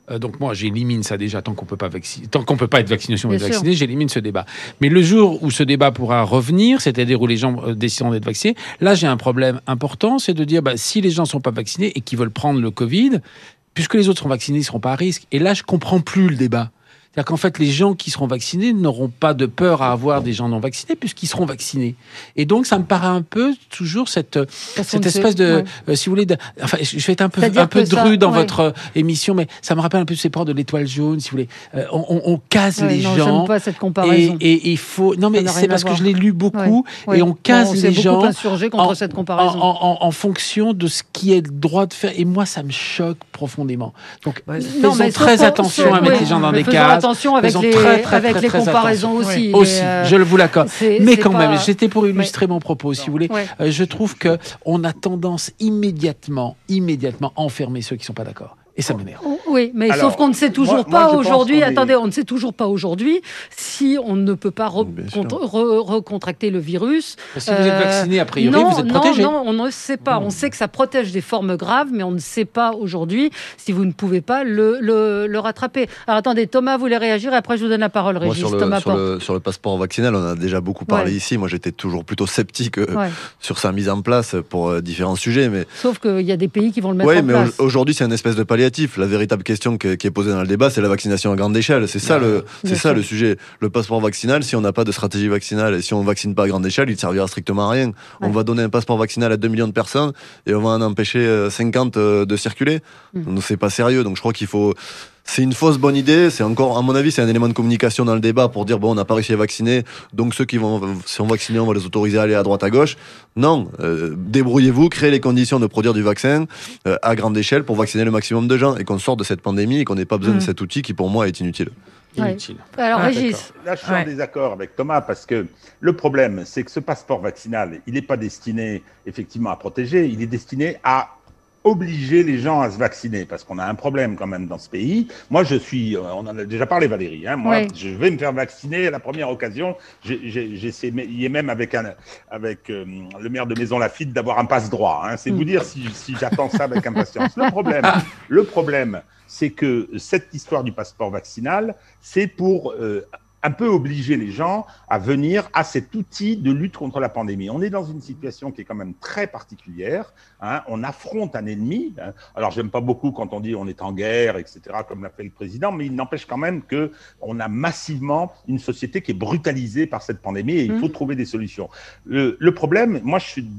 Euh, donc moi, j'élimine ça déjà tant qu'on peut pas vacciner, tant qu'on peut pas être vacciné, si on Bien est sûr. vacciné, j'élimine ce débat. Mais le jour où ce débat pourra revenir, c'est-à-dire où les gens euh, décideront d'être vaccinés, là j'ai un problème important, c'est de dire bah, si les gens sont pas vaccinés et qui veulent prendre le Covid, puisque les autres seront vaccinés, ils seront pas à risque. Et là, je comprends plus le débat. C'est-à-dire qu'en fait, les gens qui seront vaccinés n'auront pas de peur à avoir des gens non vaccinés puisqu'ils seront vaccinés. Et donc, ça me paraît un peu toujours cette, cette espèce de, ouais. euh, si vous voulez, de, enfin, je vais être un peu, C'est-à-dire un peu que ça- dru dans ouais. votre euh, émission, mais ça me rappelle un peu ces ports de l'étoile jaune, si vous voulez. Euh, on, on, on case Ouais, les non, gens. j'aime pas cette Et comparaison. et il faut. Non, mais n'a c'est rien à parce que voir. je l'ai lu beaucoup Ouais. et Ouais. on case Bon, on les s'est gens. beaucoup insurgé contre en- cette comparaison. En, en, en fonction de ce qui est le droit de faire. Et moi, ça me choque profondément. Donc, Ouais, faisons Non, mais très sauf- attention sauf- à mettre oui, les gens dans mais des faisons cases. attention avec Faisons les, très, très, avec très, les très comparaisons attention. aussi. Aussi, mais, euh, je le vous l'accorde. c'est- Mais c'est quand pas- même, c'était pour illustrer mon propos, si vous voulez. Ouais. Euh, je trouve que on a tendance immédiatement, immédiatement à enfermer ceux qui sont pas d'accord. Et ça m'énerve. Oui, mais Alors, sauf qu'on ne sait toujours moi- pas moi, je pense aujourd'hui. qu'on est- Attendez, on ne sait toujours pas aujourd'hui si on ne peut pas re- Bien sûr. contre- re- recontracter le virus. Si vous êtes Euh, vacciné, a priori, non, vous êtes non, protégé. Non, on ne sait pas. On sait que ça protège des formes graves, mais on ne sait pas aujourd'hui si vous ne pouvez pas le, le, le rattraper. Alors attendez, Thomas voulait réagir et après je vous donne la parole, Moi, Régis. sur le, Thomas sur, Porte. le, sur le passeport vaccinal, on a déjà beaucoup parlé Ouais. ici. Moi, j'étais toujours plutôt sceptique euh, Ouais. sur sa mise en place pour euh, différents sujets. Mais, Sauf qu'il y a des pays qui vont le mettre ouais, en mais place. au- aujourd'hui, c'est un espèce de palliatif. La véritable question que- qui est posée dans le débat, c'est la vaccination à grande échelle. C'est ça, Ouais, le, c'est bien ça sûr. le sujet. Le passeport vaccinal, si on n'a pas de stratégie vaccinale et si on ne vaccine pas à grande échelle, il ne servira strictement à rien. On Ouais. va donner un passeport vaccinal à deux millions de personnes et on va en empêcher euh, cinquante euh, de circuler. Mm. Donc, c'est pas sérieux. Donc je crois qu'il faut... C'est une fausse bonne idée. C'est encore, à mon avis, c'est un élément de communication dans le débat pour dire bon, on n'a pas réussi à vacciner, donc ceux qui vont sont vaccinés, on va les autoriser à aller à droite, à gauche. Non, euh, débrouillez-vous, créez les conditions de produire du vaccin euh, à grande échelle pour vacciner le maximum de gens et qu'on sorte de cette pandémie et qu'on n'ait pas besoin Mm. de cet outil qui, pour moi, est inutile. Ouais. Inutile. Alors Ah, Régis, Là, je suis Ouais. en désaccord avec Thomas parce que le problème, c'est que ce passeport vaccinal, il n'est pas destiné effectivement à protéger, il est destiné à obliger les gens à se vacciner parce qu'on a un problème quand même dans ce pays. Moi, je suis, euh, on en a déjà parlé, Valérie. Hein, moi, Oui. je vais me faire vacciner à la première occasion. J'ai j'ai- j'ai essayé même avec un, avec euh, le maire de Maison Lafitte d'avoir un passe droit. Hein. C'est Mm. vous dire si, si j'attends ça avec impatience. Le problème, le problème, c'est que cette histoire du passeport vaccinal, c'est pour euh, un peu obliger les gens à venir à cet outil de lutte contre la pandémie. On est dans une situation qui est quand même très particulière. Hein. On affronte un ennemi. Hein. Alors, j'aime pas beaucoup quand on dit on est en guerre, et cetera, comme l'a fait le président, mais il n'empêche quand même que on a massivement une société qui est brutalisée par cette pandémie et il faut Mmh. trouver des solutions. Le, le problème, moi, je suis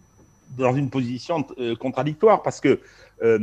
dans une position euh, contradictoire parce que euh,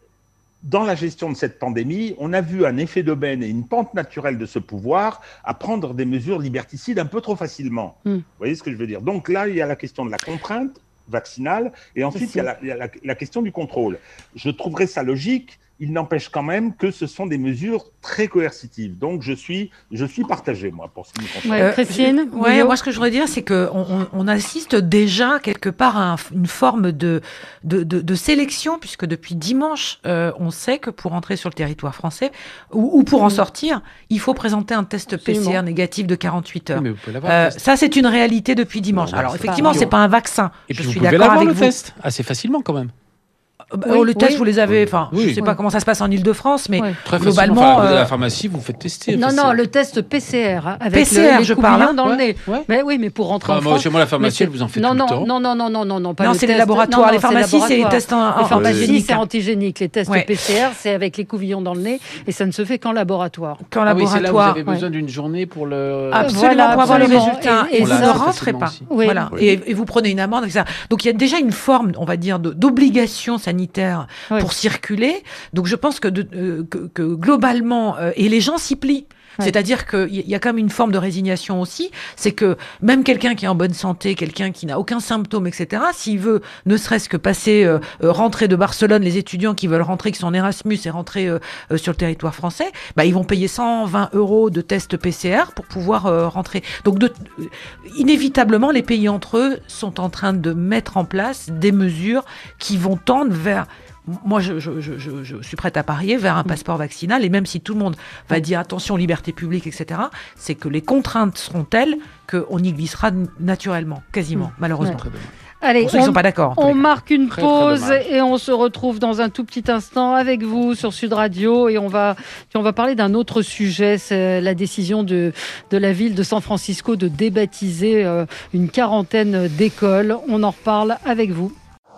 dans la gestion de cette pandémie, on a vu un effet d'aubaine et une pente naturelle de ce pouvoir à prendre des mesures liberticides un peu trop facilement. Mm. Vous voyez ce que je veux dire? Donc là, il y a la question de la contrainte vaccinale et ensuite, il y a, la, il y a la, la question du contrôle. Je trouverais ça logique. Il n'empêche quand même que ce sont des mesures très coercitives. Donc, je suis, je suis partagé, moi, pour ce qui me concerne. Ouais, Christine, je- ouais, Bouillot. moi ce que je voudrais dire, c'est que on, on, on assiste déjà quelque part à un- une forme de, de, de, de sélection, puisque depuis dimanche, euh, on sait que pour entrer sur le territoire français ou, ou pour en Mm. sortir, il faut présenter un test P C R Absolument. négatif de quarante-huit heures. Oui, mais vous pouvez l'avoir, Euh, le test. ça, c'est une réalité depuis dimanche. Non, Alors, c'est effectivement, pas- c'est pas un vaccin. Et je puis vous suis pouvez d'accord l'avoir avec le vous. test assez facilement quand même. Euh, bah, Oui, le test, oui. vous les avez. Enfin, Oui. je sais pas Oui. comment ça se passe en Ile-de-France, mais Ouais. Très globalement, facilement. Enfin, vous allez à euh, la pharmacie, vous faites tester. Non, facile. non, le test P C R hein, avec P C R, le, les je coupillons parle, hein. dans le Ouais, nez. ouais. Mais oui, mais pour rentrer Bah, en moi, France. chez moi, la pharmacie, mais elle vous en fait non, tout le non, temps. Non, non, non, non, non, non, pas non, le c'est les test- laboratoires. non, les non, pharmacies, c'est les laboratoires. tests en, Les en- pharmacies, antigéniques, c'est hein. antigénique. Les tests Ouais. P C R, c'est avec les couvillons dans le nez et ça ne se fait qu'en laboratoire. Qu'en Ah oui, c'est là où vous laboratoire. avez besoin d'une journée pour le. Absolument, Voilà, pour avoir le absolument. résultat. Et- Et, et vous ça, ne ça, rentrez facilement pas. aussi. Oui. Voilà. Oui. Et, et vous prenez une amende, et cetera. Donc il y a déjà une forme, on va dire, de- d'obligation sanitaire Oui. pour circuler. Donc je pense que, de, euh, que, que globalement, euh, et les gens s'y plient. Ouais. C'est-à-dire qu'il y a quand même une forme de résignation aussi. C'est que même quelqu'un qui est en bonne santé, quelqu'un qui n'a aucun symptôme, et cetera, s'il veut ne serait-ce que passer, euh, euh, rentrer de Barcelone, les étudiants qui veulent rentrer, qui sont en Erasmus et rentrer euh, euh, sur le territoire français, bah, ils vont payer cent vingt euros de test P C R pour pouvoir euh, rentrer. Donc de, euh, inévitablement, les pays entre eux sont en train de mettre en place des mesures qui vont tendre vers... Moi, je, je, je, je, je suis prête à parier vers un passeport vaccinal, et même si tout le monde va dire attention, liberté publique, et cetera, c'est que les contraintes seront telles qu'on y glissera naturellement, quasiment, malheureusement. Très bien. Allez, pour ceux on, qui sont pas d'accord. On marque une très, pause très et on se retrouve dans un tout petit instant avec vous sur Sud Radio et on va, on va parler d'un autre sujet, c'est la décision de, de la ville de San Francisco de débaptiser euh, une quarantaine d'écoles. On en reparle avec vous.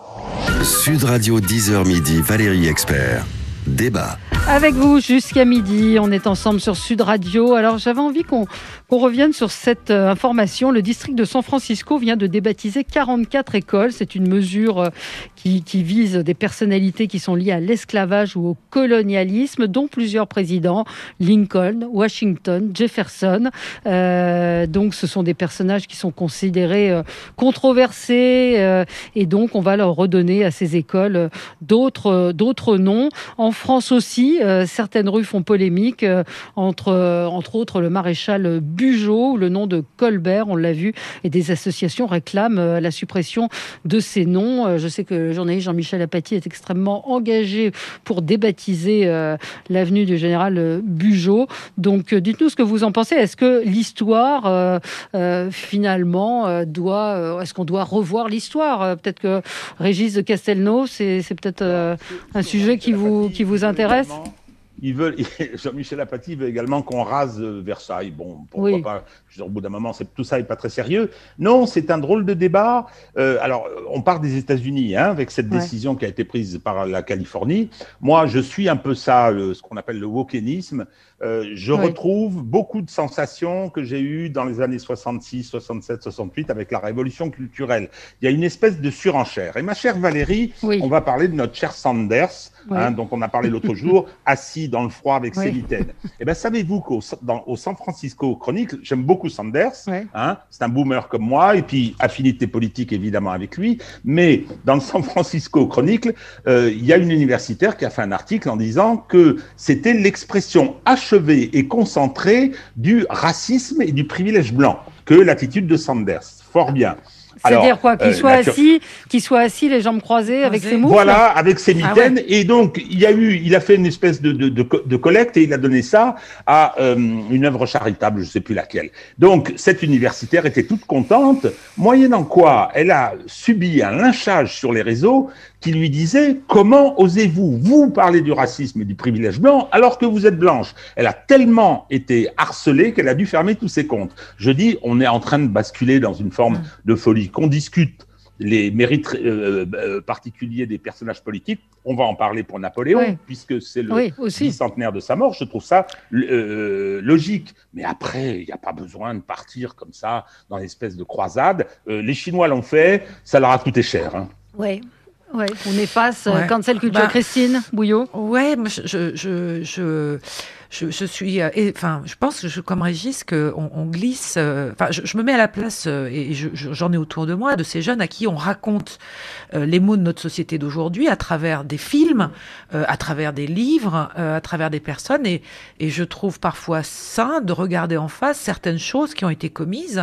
Sud Radio dix heures midi, Valérie Expert. Débat. Avec vous jusqu'à midi, on est ensemble sur Sud Radio. Alors j'avais envie qu'on qu'on revienne sur cette euh, information. Le district de San Francisco vient de débaptiser quarante-quatre écoles. C'est une mesure euh, qui, qui vise des personnalités qui sont liées à l'esclavage ou au colonialisme, dont plusieurs présidents, Lincoln, Washington, Jefferson. Euh, donc ce sont des personnages qui sont considérés euh, controversés euh, et donc on va leur redonner à ces écoles euh, d'autres, euh, d'autres noms. En France aussi, euh, certaines rues font polémique, euh, entre, euh, entre autres le maréchal Bugeaud, ou le nom de Colbert, on l'a vu, et des associations réclament euh, la suppression de ces noms. Euh, je sais que le journaliste Jean-Michel Apathy est extrêmement engagé pour débaptiser euh, l'avenue du général euh, Bugeaud. Donc euh, dites-nous ce que vous en pensez. Est-ce que l'histoire, euh, euh, finalement, euh, doit... Euh, est-ce qu'on doit revoir l'histoire euh, Peut-être que Régis de Castelnau, c'est, c'est peut-être euh, un sujet qui vous, qui vous intéresse. Ils veulent, Jean-Michel Apathy veut également qu'on rase Versailles. Bon, pourquoi oui. pas? Je veux dire, au bout d'un moment, c'est, tout ça n'est pas très sérieux. Non, c'est un drôle de débat. Euh, alors, on part des États-Unis, hein, avec cette décision ouais. qui a été prise par la Californie. Moi, je suis un peu ça, le, ce qu'on appelle le wokisme. Euh, je oui. retrouve beaucoup de sensations que j'ai eues dans les années soixante-six, soixante-sept, soixante-huit avec la révolution culturelle. Il y a une espèce de surenchère. Et ma chère Valérie, oui. on va parler de notre cher Sanders, oui. hein, dont on a parlé l'autre jour, assis dans le froid avec oui. ses mitaines. Eh bien, savez-vous qu'au dans, au San Francisco Chronicle, j'aime beaucoup Sanders, oui. hein, c'est un boomer comme moi, et puis affinité politique évidemment avec lui, mais dans le San Francisco Chronicle, euh, il y a une universitaire qui a fait un article en disant que c'était l'expression achevée et concentrée du racisme et du privilège blanc que l'attitude de Sanders. Fort bien. C'est-à-dire quoi, qu'il euh, soit nature... assis, qu'il soit assis, les jambes croisées, avec ses moufles. Voilà, avec ses mitaines. Ah ouais. Et donc, il y a eu, il a fait une espèce de, de, de, de collecte et il a donné ça à euh, une œuvre charitable, je ne sais plus laquelle. Donc, cette universitaire était toute contente, moyennant quoi elle a subi un lynchage sur les réseaux qui lui disait « Comment osez-vous, vous, parler du racisme et du privilège blanc alors que vous êtes blanche ?» Elle a tellement été harcelée qu'elle a dû fermer tous ses comptes. Je dis, on est en train de basculer dans une forme de folie. Qu'on discute les mérites euh, euh, particuliers des personnages politiques, on va en parler pour Napoléon, oui. puisque c'est le oui, bicentenaire de sa mort, je trouve ça euh, logique. Mais après, il n'y a pas besoin de partir comme ça dans l'espèce de croisade. Euh, les Chinois l'ont fait, ça leur a coûté cher. Hein. Oui. Ouais, on efface ouais. cancel culture. Bah, Christine Bouillot. Ouais, je, je, je, je, je, je suis, euh, et, enfin, je pense que je, comme Régis, que on, on glisse. Enfin, euh, je, je me mets à la place euh, et je, j'en ai autour de moi de ces jeunes à qui on raconte euh, les maux de notre société d'aujourd'hui à travers des films, euh, à travers des livres, euh, à travers des personnes, et, et je trouve parfois sain de regarder en face certaines choses qui ont été commises,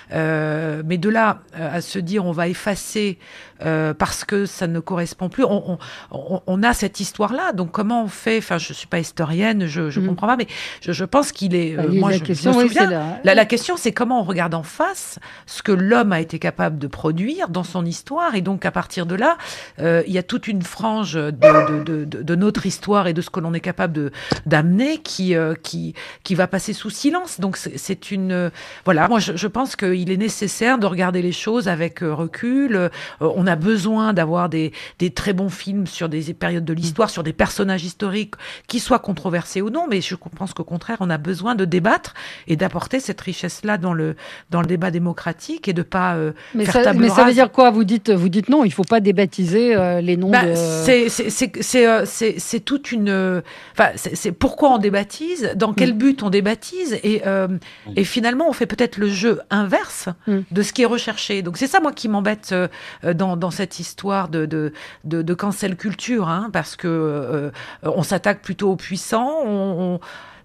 euh, mais de là à se dire on va effacer euh, parce que ça ne correspond plus. On, on, on a cette histoire-là, donc comment on fait? Enfin, je suis pas historienne, je, je mmh. comprends pas, mais je, je pense qu'il est. Euh, moi, je, question, je me souviens. Oui, la... La, la question, c'est comment on regarde en face ce que l'homme a été capable de produire dans son histoire, et donc à partir de là, euh, il y a toute une frange de, de, de, de, de notre histoire et de ce que l'on est capable de d'amener qui euh, qui qui va passer sous silence. Donc c'est, c'est une euh, voilà. Moi, je, je pense qu'il est nécessaire de regarder les choses avec euh, recul. Euh, on a besoin d'avoir des des très bons films sur des périodes de l'histoire, sur des personnages historiques, qui soient controversés ou non, mais je pense qu'au contraire, on a besoin de débattre et d'apporter cette richesse-là dans le, dans le débat démocratique et de pas euh, mais faire ça, table mais rase. Ça veut dire quoi? Vous dites, vous dites non, il ne faut pas débaptiser euh, les noms bah, de... C'est, c'est, c'est, c'est, euh, c'est, c'est toute une... Enfin, euh, c'est, c'est pourquoi on débaptise, dans quel mm. but on débaptise, et, euh, mm. et finalement, on fait peut-être le jeu inverse mm. de ce qui est recherché. Donc c'est ça, moi, qui m'embête euh, dans, dans cette histoire de, de, de, de cancel culture, hein, parce que euh, on s'attaque plutôt aux puissants, on, on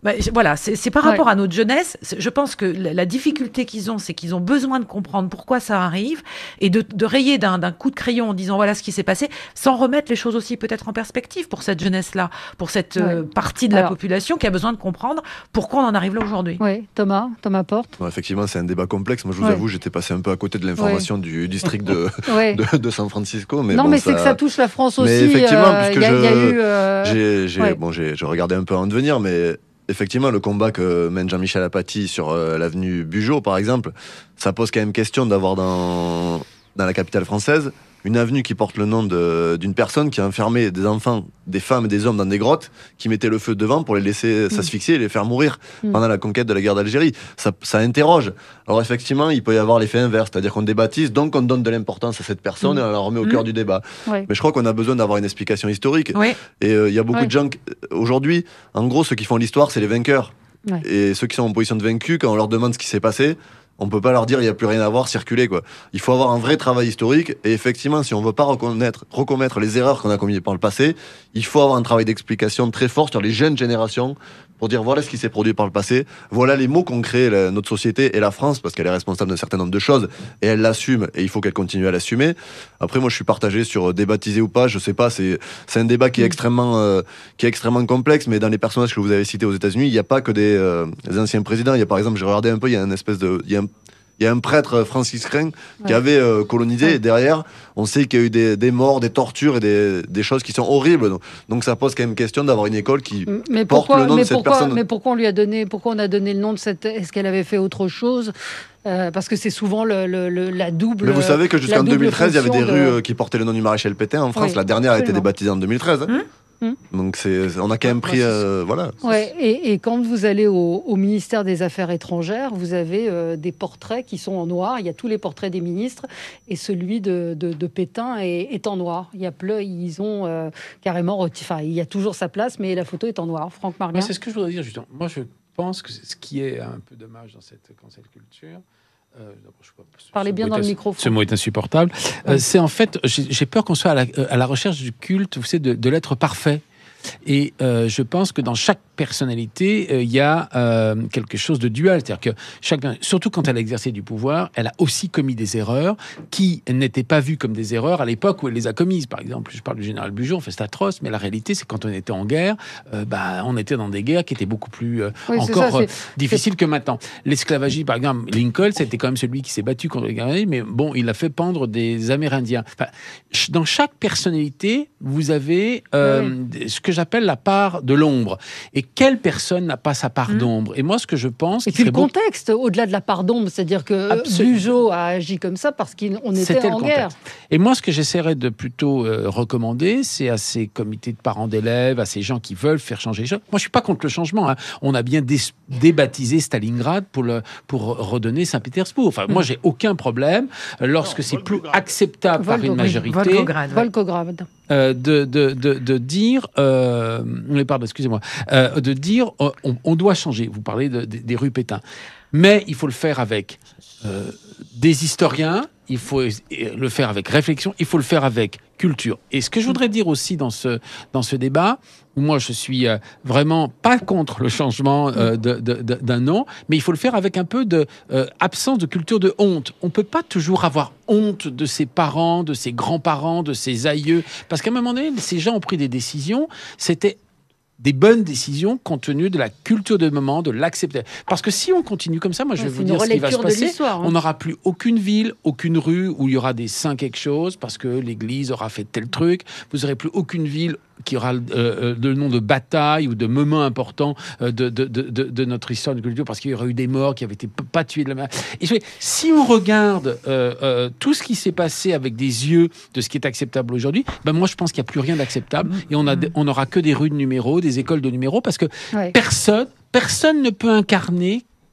Bah, voilà, c'est, c'est par Ouais. rapport à notre jeunesse. C'est- Je pense que la, la difficulté qu'ils ont, c'est qu'ils ont besoin de comprendre pourquoi ça arrive et de, de rayer d'un, d'un coup de crayon en disant voilà ce qui s'est passé, sans remettre les choses aussi peut-être en perspective pour cette jeunesse-là, pour cette euh, Ouais. partie de Alors- la population qui a besoin de comprendre pourquoi on en arrive là aujourd'hui. Oui, Thomas, Thomas Porte. Bon, effectivement, c'est un débat complexe. Moi, je vous Ouais. avoue, j'étais passé un peu à côté de l'information du district de, Ouais. de, de San Francisco. Mais non, bon, mais ça- c'est que ça touche la France aussi. Mais effectivement, euh, puisque il y, a- il y a je- eu. euh, J'ai, j'ai, ouais. bon, j'ai, j'ai regardé un peu en devenir, mais effectivement, le combat que mène Jean-Michel Apathy sur euh, l'avenue Bugeaud, par exemple, ça pose quand même question d'avoir dans, dans la capitale française une avenue qui porte le nom de, d'une personne qui a enfermé des enfants, des femmes et des hommes dans des grottes, qui mettait le feu devant pour les laisser s'asphyxier et les faire mourir Mm. pendant la conquête de la guerre d'Algérie. Ça, ça interroge. Alors effectivement, il peut y avoir l'effet inverse, c'est-à-dire qu'on débaptise, donc on donne de l'importance à cette personne Mm. et on la remet au Mm. cœur du débat. Ouais. Mais je crois qu'on a besoin d'avoir une explication historique. Oui. Et euh, il y a beaucoup Ouais. de gens, qui- aujourd'hui, en gros, ceux qui font l'histoire, c'est les vainqueurs. Ouais. Et ceux qui sont en position de vaincus, quand on leur demande ce qui s'est passé, on peut pas leur dire il n'y a plus rien à voir, circuler quoi. Il faut avoir un vrai travail historique. Et effectivement, si on veut pas reconnaître, recommettre les erreurs qu'on a commises par le passé, il faut avoir un travail d'explication très fort sur les jeunes générations pour dire voilà ce qui s'est produit par le passé, voilà les mots qu'ont créé la- notre société et la France, parce qu'elle est responsable d'un certain nombre de choses, et elle l'assume, et il faut qu'elle continue à l'assumer. Après, moi, je suis partagé sur euh, débaptiser ou pas, je sais pas, c'est, c'est un débat qui est, Mm. extrêmement, euh, qui est extrêmement complexe, mais dans les personnages que vous avez cités aux États-Unis, il n'y a pas que des, euh, des anciens présidents. Il y a par exemple, j'ai regardé un peu, il y a une espèce de... Il y a un, il y a un prêtre franciscain qui Ouais. avait euh, colonisé, Ouais. et derrière, on sait qu'il y a eu des, des morts, des tortures et des, des choses qui sont horribles. Donc, donc ça pose quand même question d'avoir une école qui... Mais porte pourquoi, le nom de mais, cette pourquoi, personne. mais pourquoi on lui a donné, pourquoi on a donné le nom de cette, est-ce qu'elle avait fait autre chose? Euh, parce que c'est souvent le, le- le- la double. Mais vous savez que la jusqu'en double deux mille treize, il y avait des fonction rues de- euh, qui portaient le nom du maréchal Pétain en France. Oui, La dernière a été absolument. débaptisée en deux mille treize. hein. Hum, hum. Donc c'est, on a quand même pris... Ouais, c'est- euh, voilà. Ouais, et, et quand vous allez au, au ministère des Affaires étrangères, vous avez euh, des portraits qui sont en noir. Il y a tous les portraits des ministres et celui de, de, de Pétain est, est en noir. Il y a ple- ils ont euh, carrément, reti- enfin, il y a toujours sa place, mais la photo est en noir. Franck Marguin. Moi, c'est ce que je voudrais dire justement. Moi, je pense que c'est ce qui est un peu dommage dans cette cancel culture. Euh, d'abord, je sais pas, ce- Parlez ce bien mot dans est le ins- micro, Ce Franck. mot est insupportable. Euh, c'est en fait, j'ai j'ai peur qu'on soit à la, euh, à la recherche du culte, vous savez, de, de l'être parfait. Et euh, je pense que dans chaque personnalité, euh, il y a euh, quelque chose de dual. C'est-à-dire que chaque, surtout quand elle a exercé du pouvoir, elle a aussi commis des erreurs qui n'étaient pas vues comme des erreurs à l'époque où elle les a commises. Par exemple, je parle du général Bugeaud, en fait, c'est atroce, mais la réalité, c'est que quand on était en guerre, euh, bah, on était dans des guerres qui étaient beaucoup plus euh, Oui, c'est encore ça, euh, c'est- difficiles que maintenant. L'esclavagisme, par exemple, Lincoln, c'était quand même celui qui s'est battu contre les guerriers, mais bon, il a fait pendre des Amérindiens. Enfin, ch- dans chaque personnalité, vous avez euh, Oui. ce que j'appelle la part de l'ombre. Et quelle personne n'a pas sa part Mmh. d'ombre? Et moi, ce que je pense... Et qu'il puis le serait beau- contexte, au-delà de la part d'ombre, c'est-à-dire que Absolument. Bugeaud a agi comme ça parce qu'on était C'était le en guerre. contexte. Et moi, ce que j'essaierais de plutôt euh, recommander, c'est à ces comités de parents d'élèves, à ces gens qui veulent faire changer les choses. Moi, je suis pas contre le changement. hein. On a bien dé- débaptisé Stalingrad pour, le, pour redonner Saint-Pétersbourg. Enfin, moi, j'ai aucun problème euh, lorsque Non, c'est plus Volgograd. acceptable par une Volgograd. majorité Volgograd, ouais. Volgograd. euh, de, de, de, de dire, euh, oui, pardon, excusez-moi, euh, de dire, euh, on, on doit changer. Vous parlez de- de- des rues Pétain, mais il faut le faire avec euh, des historiens. Il faut le faire avec réflexion. Il faut le faire avec culture. Et ce que je voudrais dire aussi dans ce dans ce débat, où moi je suis euh, vraiment pas contre le changement euh, de- de- de- d'un nom, mais il faut le faire avec un peu de euh, absence de culture de honte. On peut pas toujours avoir honte de ses parents, de ses grands-parents, de ses aïeux, parce qu'à un moment donné, ces gens ont pris des décisions. C'était des bonnes décisions compte tenu de la culture de moment, de l'accepter. Parce que si on continue comme ça, moi je vais C'est vous une dire ce qui va se relecture de passer. l'histoire, hein. On n'aura plus aucune ville, aucune rue où il y aura des saints quelque chose parce que l'Église aura fait tel truc. Vous n'aurez plus aucune ville qui aura euh, euh, le nom de bataille ou de moment important euh, de, de, de, de, de notre histoire de culture parce qu'il y aurait eu des morts qui avaient été p- pas tués de la main. Et je vais- si on regarde euh, euh, tout ce qui s'est passé avec des yeux de ce qui est acceptable aujourd'hui, ben moi je pense qu'il n'y a plus rien d'acceptable et on a des- on n'aura que des rues de numéros, des écoles de numéros parce que Ouais. personne personne ne peut incarner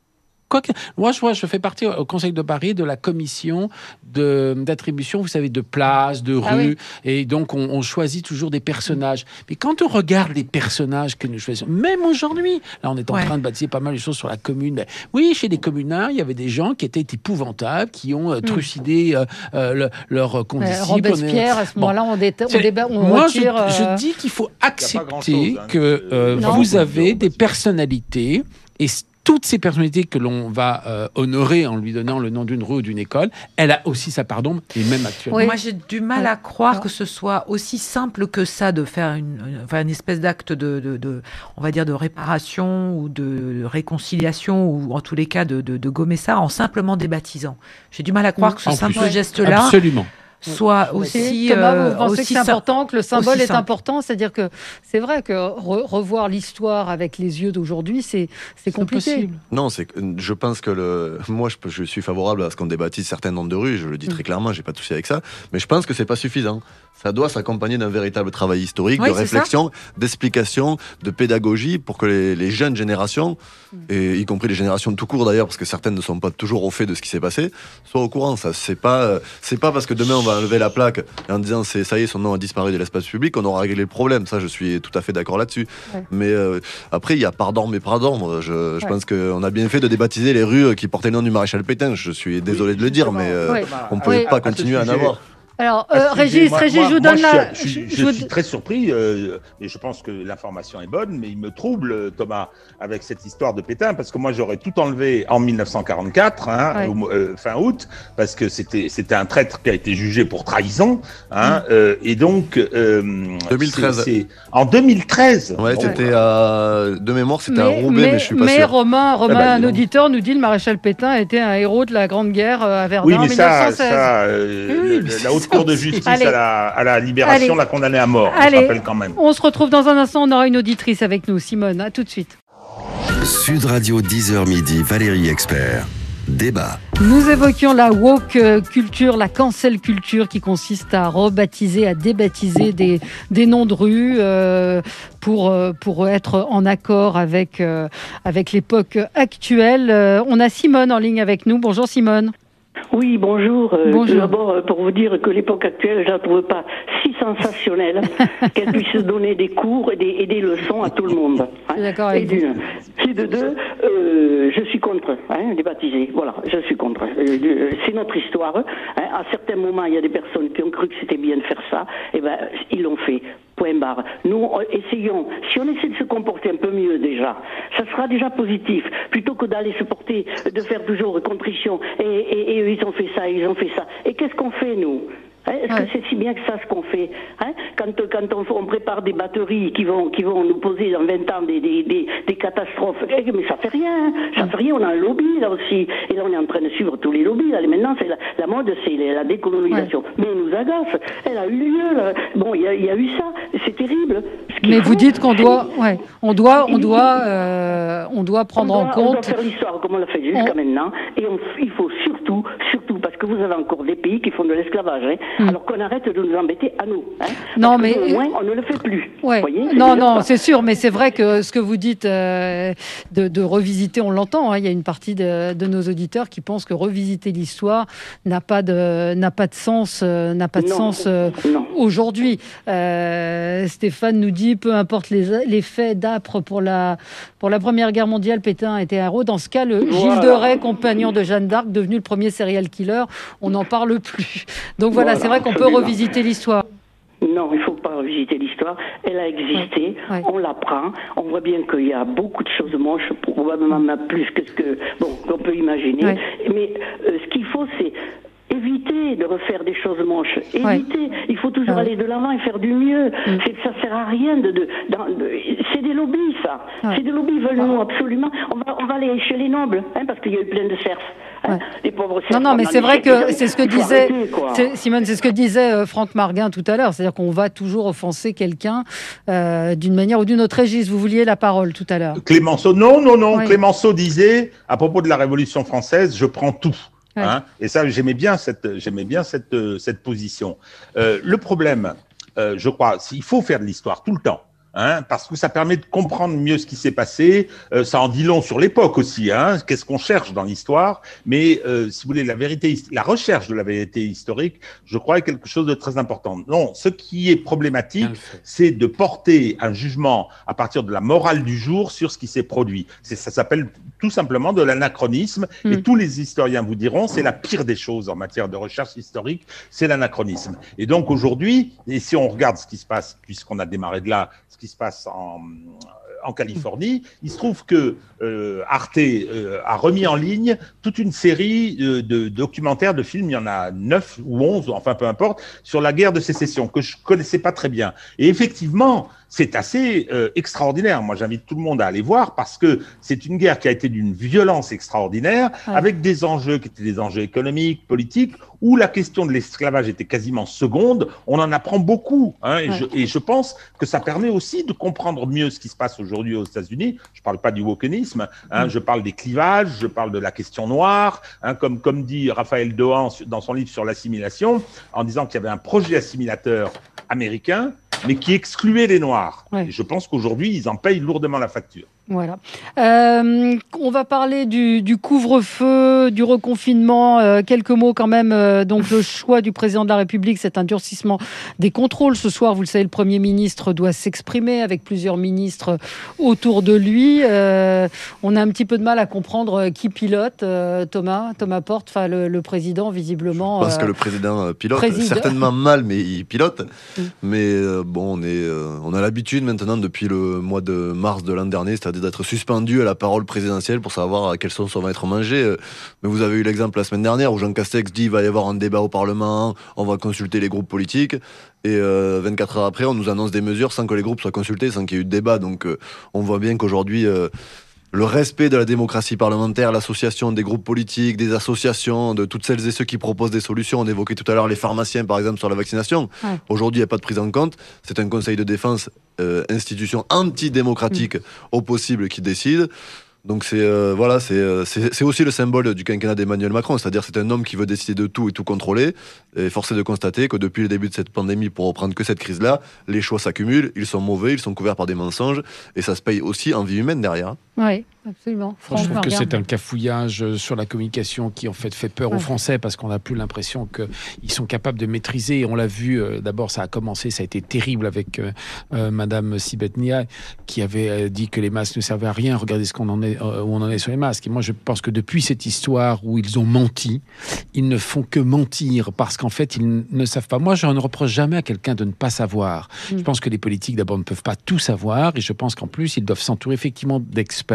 Quoi que, moi, je vois, je fais partie au Conseil de Paris de la commission de, d'attribution, vous savez, de places, de rues, ah oui. Et donc on, on choisit toujours des personnages. Mais quand on regarde les personnages que nous choisissons, même aujourd'hui, là, on est en ouais. train de bâtir pas mal de choses sur la commune. Mais oui, chez les communards, il y avait des gens qui étaient épouvantables, qui ont euh, trucidé euh, euh, le, leurs condisciples. Euh, Robespierre, à ce moment-là, bon, on, dé- on, débat, on moi, retire... Moi, je, euh... je dis qu'il faut accepter hein, que euh, non, vous avez des personnalités et toutes ces personnalités que l'on va euh, honorer en lui donnant le nom d'une rue ou d'une école, elle a aussi sa part d'ombre, et même actuellement. Oui. Moi, j'ai du mal à croire ah. que ce soit aussi simple que ça de faire une, une, enfin, une espèce d'acte de, de, de, on va dire, de réparation ou de réconciliation, ou en tous les cas de, de, de gommer ça en simplement débaptisant. J'ai du mal à croire mmh. que ce en simple plus. geste-là... Absolument. soit aussi... Thomas, vous euh, pensez aussi que c'est important, que le symbole est simple. important? C'est-à-dire que c'est vrai que re- revoir l'histoire avec les yeux d'aujourd'hui, c'est, c'est compliqué. Possible. Non, c'est, je pense que le, moi, je, je suis favorable à ce qu'on débaptise certains noms de rues, je le dis très clairement, j'ai pas de souci avec ça, mais je pense que c'est pas suffisant. Ça doit s'accompagner d'un véritable travail historique, oui, de réflexion, d'explication, de pédagogie pour que les, les jeunes générations, et y compris les générations de tout court d'ailleurs, parce que certaines ne sont pas toujours au fait de ce qui s'est passé, soient au courant. Ça, c'est pas, c'est pas parce que demain on va enlever la plaque en disant c'est ça y est, son nom a disparu de l'espace public, on aura réglé le problème. Ça, je suis tout à fait d'accord là-dessus. Ouais. Mais euh, après, il y a part d'ombre et part d'ombre. Je, je ouais. pense qu'on a bien fait de débaptiser les rues qui portaient le nom du maréchal Pétain. Je suis désolé oui, de le dire, mais euh, ouais. on ne pouvait oui. pas continuer à en avoir. Alors, euh, Régis, moi, Régis, moi, je vous moi, donne je la... Suis, je, je, je, je suis très surpris, euh, et je pense que l'information est bonne, mais il me trouble, Thomas, avec cette histoire de Pétain, parce que moi, j'aurais tout enlevé en mille neuf cent quarante-quatre, hein, ouais. au, euh, fin août, parce que c'était, c'était un traître qui a été jugé pour trahison, hein, mmh. euh, et donc... Euh, deux mille treize. C'est, c'est... En deux mille treize. Ouais, bon, c'était à... de mémoire, c'était mais, à Roubaix, mais, mais je suis pas mais sûr. Mais Romain, Romain ah bah, un auditeur, nous dit le maréchal Pétain était un héros de la Grande Guerre à Verdun oui, en mais mille ça, neuf cent seize. Ça, euh, oui, la Haute Cour de justice à la, à la libération Allez. l'a condamné à mort, Allez. je rappelle quand même. On se retrouve dans un instant, on aura une auditrice avec nous, Simone, à tout de suite. Sud Radio dix heures midi, Valérie Expert. Débat. Nous évoquions la woke culture, la cancel culture qui consiste à rebaptiser, à débaptiser des, des noms de rues euh, pour, pour être en accord avec, euh, avec l'époque actuelle. Euh, on a Simone en ligne avec nous. Bonjour Simone. Oui, bonjour. Euh, bonjour. Tout d'abord, euh, pour vous dire que l'époque actuelle, je la trouve pas si sensationnelle qu'elle puisse donner des cours et des, et des leçons à tout le monde. Hein. D'accord avec et d'une. Et de deux, euh, je suis contre, hein, les baptisés. Voilà, je suis contre. Euh, c'est notre histoire. Hein. À certains moments, il y a des personnes qui ont cru que c'était bien de faire ça. Et ben, ils l'ont fait. Point barre. Nous, essayons. Si on essaie de se comporter un peu mieux déjà, ça sera déjà positif. Plutôt que d'aller se porter, de faire toujours contrition. Et, et, et eux, ils ont fait ça, ils ont fait ça. Et qu'est-ce qu'on fait, nous? Est-ce ouais. que c'est si bien que ça ce qu'on fait, hein? Quand, quand on, on prépare des batteries qui vont, qui vont nous poser dans vingt ans des, des, des, des catastrophes, mais ça fait rien, hein? Ça fait rien, on a un lobby là aussi, et là on est en train de suivre tous les lobbies, là, et maintenant c'est la, la mode, c'est la décolonisation, ouais. mais elle nous agace, elle a eu lieu, là. Bon, il y a, y a eu ça, c'est terrible. Mais faut, vous dites qu'on doit, ouais, on doit, on doit, euh, on doit prendre on doit, en compte... On doit faire l'histoire comme on l'a fait jusqu'à on... maintenant, et on, il faut surtout, surtout, parce que vous avez encore des pays qui font de l'esclavage, hein? Mmh. Alors qu'on arrête de nous embêter à nous. Hein, non, mais au moins, on ne le fait plus. Ouais. Voyez, non, non, pas. C'est sûr, mais c'est vrai que ce que vous dites euh, de, de revisiter, on l'entend. Hein, il y a une partie de, de nos auditeurs qui pensent que revisiter l'histoire n'a pas de n'a pas de sens, euh, n'a pas de non. sens euh, aujourd'hui. Euh, Stéphane nous dit, peu importe les, les faits d'âpres pour la pour la Première Guerre mondiale, Pétain était un héros. Dans ce cas, le voilà. Gilles de Rais, compagnon de Jeanne d'Arc, devenu le premier serial killer, on n'en parle plus. Donc voilà, voilà c'est vrai qu'on peut revisiter l'histoire. Non, il ne faut pas revisiter l'histoire. Elle a existé, ouais, ouais. on l'apprend. On voit bien qu'il y a beaucoup de choses moches, probablement plus que ce que bon qu'on peut imaginer. Ouais. Mais euh, ce qu'il faut, c'est éviter de refaire des choses moches. Éviter. Ouais. Il faut toujours ouais. aller de l'avant et faire du mieux. Mm. C'est, ça sert à rien de... de, de, de c'est des lobbies, ça. Ouais. C'est des lobbies, ils veulent nous, absolument. On va, on va aller chez les nobles, hein, parce qu'il y a eu plein de serfs. Hein, ouais. Les pauvres serfs. Non, non, mais c'est vrai que c'est ce que disait... Arrêter, c'est, Simone, c'est ce que disait euh, Franck Marguin tout à l'heure. C'est-à-dire qu'on va toujours offenser quelqu'un euh, d'une manière ou d'une autre. Régis, vous vouliez la parole tout à l'heure. Clémenceau, non, non, non. Oui. Clémenceau disait, à propos de la Révolution française, je prends tout. Hein, et ça, j'aimais bien cette, j'aimais bien cette, euh, cette position. Euh, le problème, euh, je crois, il faut faire de l'histoire tout le temps. Hein, parce que ça permet de comprendre mieux ce qui s'est passé. Euh, ça en dit long sur l'époque aussi. Hein, qu'est-ce qu'on cherche dans l'histoire? Mais euh, si vous voulez, la vérité, la recherche de la vérité historique, je crois, est quelque chose de très important. Non, ce qui est problématique, c'est de porter un jugement à partir de la morale du jour sur ce qui s'est produit. C'est, ça s'appelle tout simplement de l'anachronisme. Mmh. Et tous les historiens vous diront, c'est la pire des choses en matière de recherche historique, c'est l'anachronisme. Et donc aujourd'hui, et si on regarde ce qui se passe, puisqu'on a démarré de là, ce qui se passe en, en Californie, il se trouve que euh, Arte euh, a remis en ligne toute une série de, de documentaires, de films, il y en a neuf ou onze, enfin peu importe, sur la guerre de sécession, que je connaissais pas très bien. Et effectivement, c'est assez euh, extraordinaire. Moi, j'invite tout le monde à aller voir parce que c'est une guerre qui a été d'une violence extraordinaire, ouais. avec des enjeux qui étaient des enjeux économiques, politiques, où la question de l'esclavage était quasiment seconde. On en apprend beaucoup. Hein, et, ouais. je, et je pense que ça permet aussi de comprendre mieux ce qui se passe aujourd'hui aux États-Unis. Je parle pas du wokenisme, hein, mmh. je parle des clivages, je parle de la question noire, hein, comme, comme dit Raphaël Dohan dans son livre sur l'assimilation, en disant qu'il y avait un projet assimilateur américain, mais qui excluait les Noirs. Ouais. Et je pense qu'aujourd'hui, ils en payent lourdement la facture. Voilà. Euh, on va parler du, du couvre-feu, du reconfinement. Euh, quelques mots quand même. Euh, donc, le choix du président de la République, c'est un durcissement des contrôles. Ce soir, vous le savez, le Premier ministre doit s'exprimer avec plusieurs ministres autour de lui. Euh, on a un petit peu de mal à comprendre qui pilote. Euh, Thomas, Thomas Porte, enfin le, le président, visiblement. Parce euh, que le président pilote, préside. certainement mal, mais il pilote. Mm. Mais euh, bon, on, est, euh, on a l'habitude maintenant, depuis le mois de mars de l'an dernier, c'est-à-dire d'être suspendu à la parole présidentielle pour savoir à quelle sauce on va être mangé. Mais vous avez eu l'exemple la semaine dernière où Jean Castex dit qu'il va y avoir un débat au Parlement, on va consulter les groupes politiques, et euh, vingt-quatre heures après, on nous annonce des mesures sans que les groupes soient consultés, sans qu'il y ait eu de débat. Donc euh, on voit bien qu'aujourd'hui, euh, le respect de la démocratie parlementaire, l'association des groupes politiques, des associations, de toutes celles et ceux qui proposent des solutions, on évoquait tout à l'heure les pharmaciens par exemple sur la vaccination, ouais. Aujourd'hui il n'y a pas de prise en compte, c'est un conseil de défense, euh, institution antidémocratique mmh. au possible qui décide. Donc c'est, euh, voilà, c'est, c'est, c'est aussi le symbole du quinquennat d'Emmanuel Macron, c'est-à-dire c'est un homme qui veut décider de tout et tout contrôler, et force est de constater que depuis le début de cette pandémie, pour reprendre que cette crise-là, les choix s'accumulent, ils sont mauvais, ils sont couverts par des mensonges, et ça se paye aussi en vie humaine derrière. Oui, absolument. Franchement, je trouve que c'est un cafouillage sur la communication qui en fait fait peur ouais. aux Français, parce qu'on n'a plus l'impression qu'ils sont capables de maîtriser. On l'a vu, euh, d'abord ça a commencé, ça a été terrible avec euh, euh, Madame Sibeth Nia, qui avait euh, dit que les masques ne servaient à rien. Regardez ce qu'on en est, euh, où on en est sur les masques. Et moi je pense que depuis cette histoire où ils ont menti, ils ne font que mentir, parce qu'en fait ils ne savent pas. Moi je ne reproche jamais à quelqu'un de ne pas savoir. Mmh. Je pense que les politiques d'abord ne peuvent pas tout savoir, et je pense qu'en plus ils doivent s'entourer effectivement d'experts.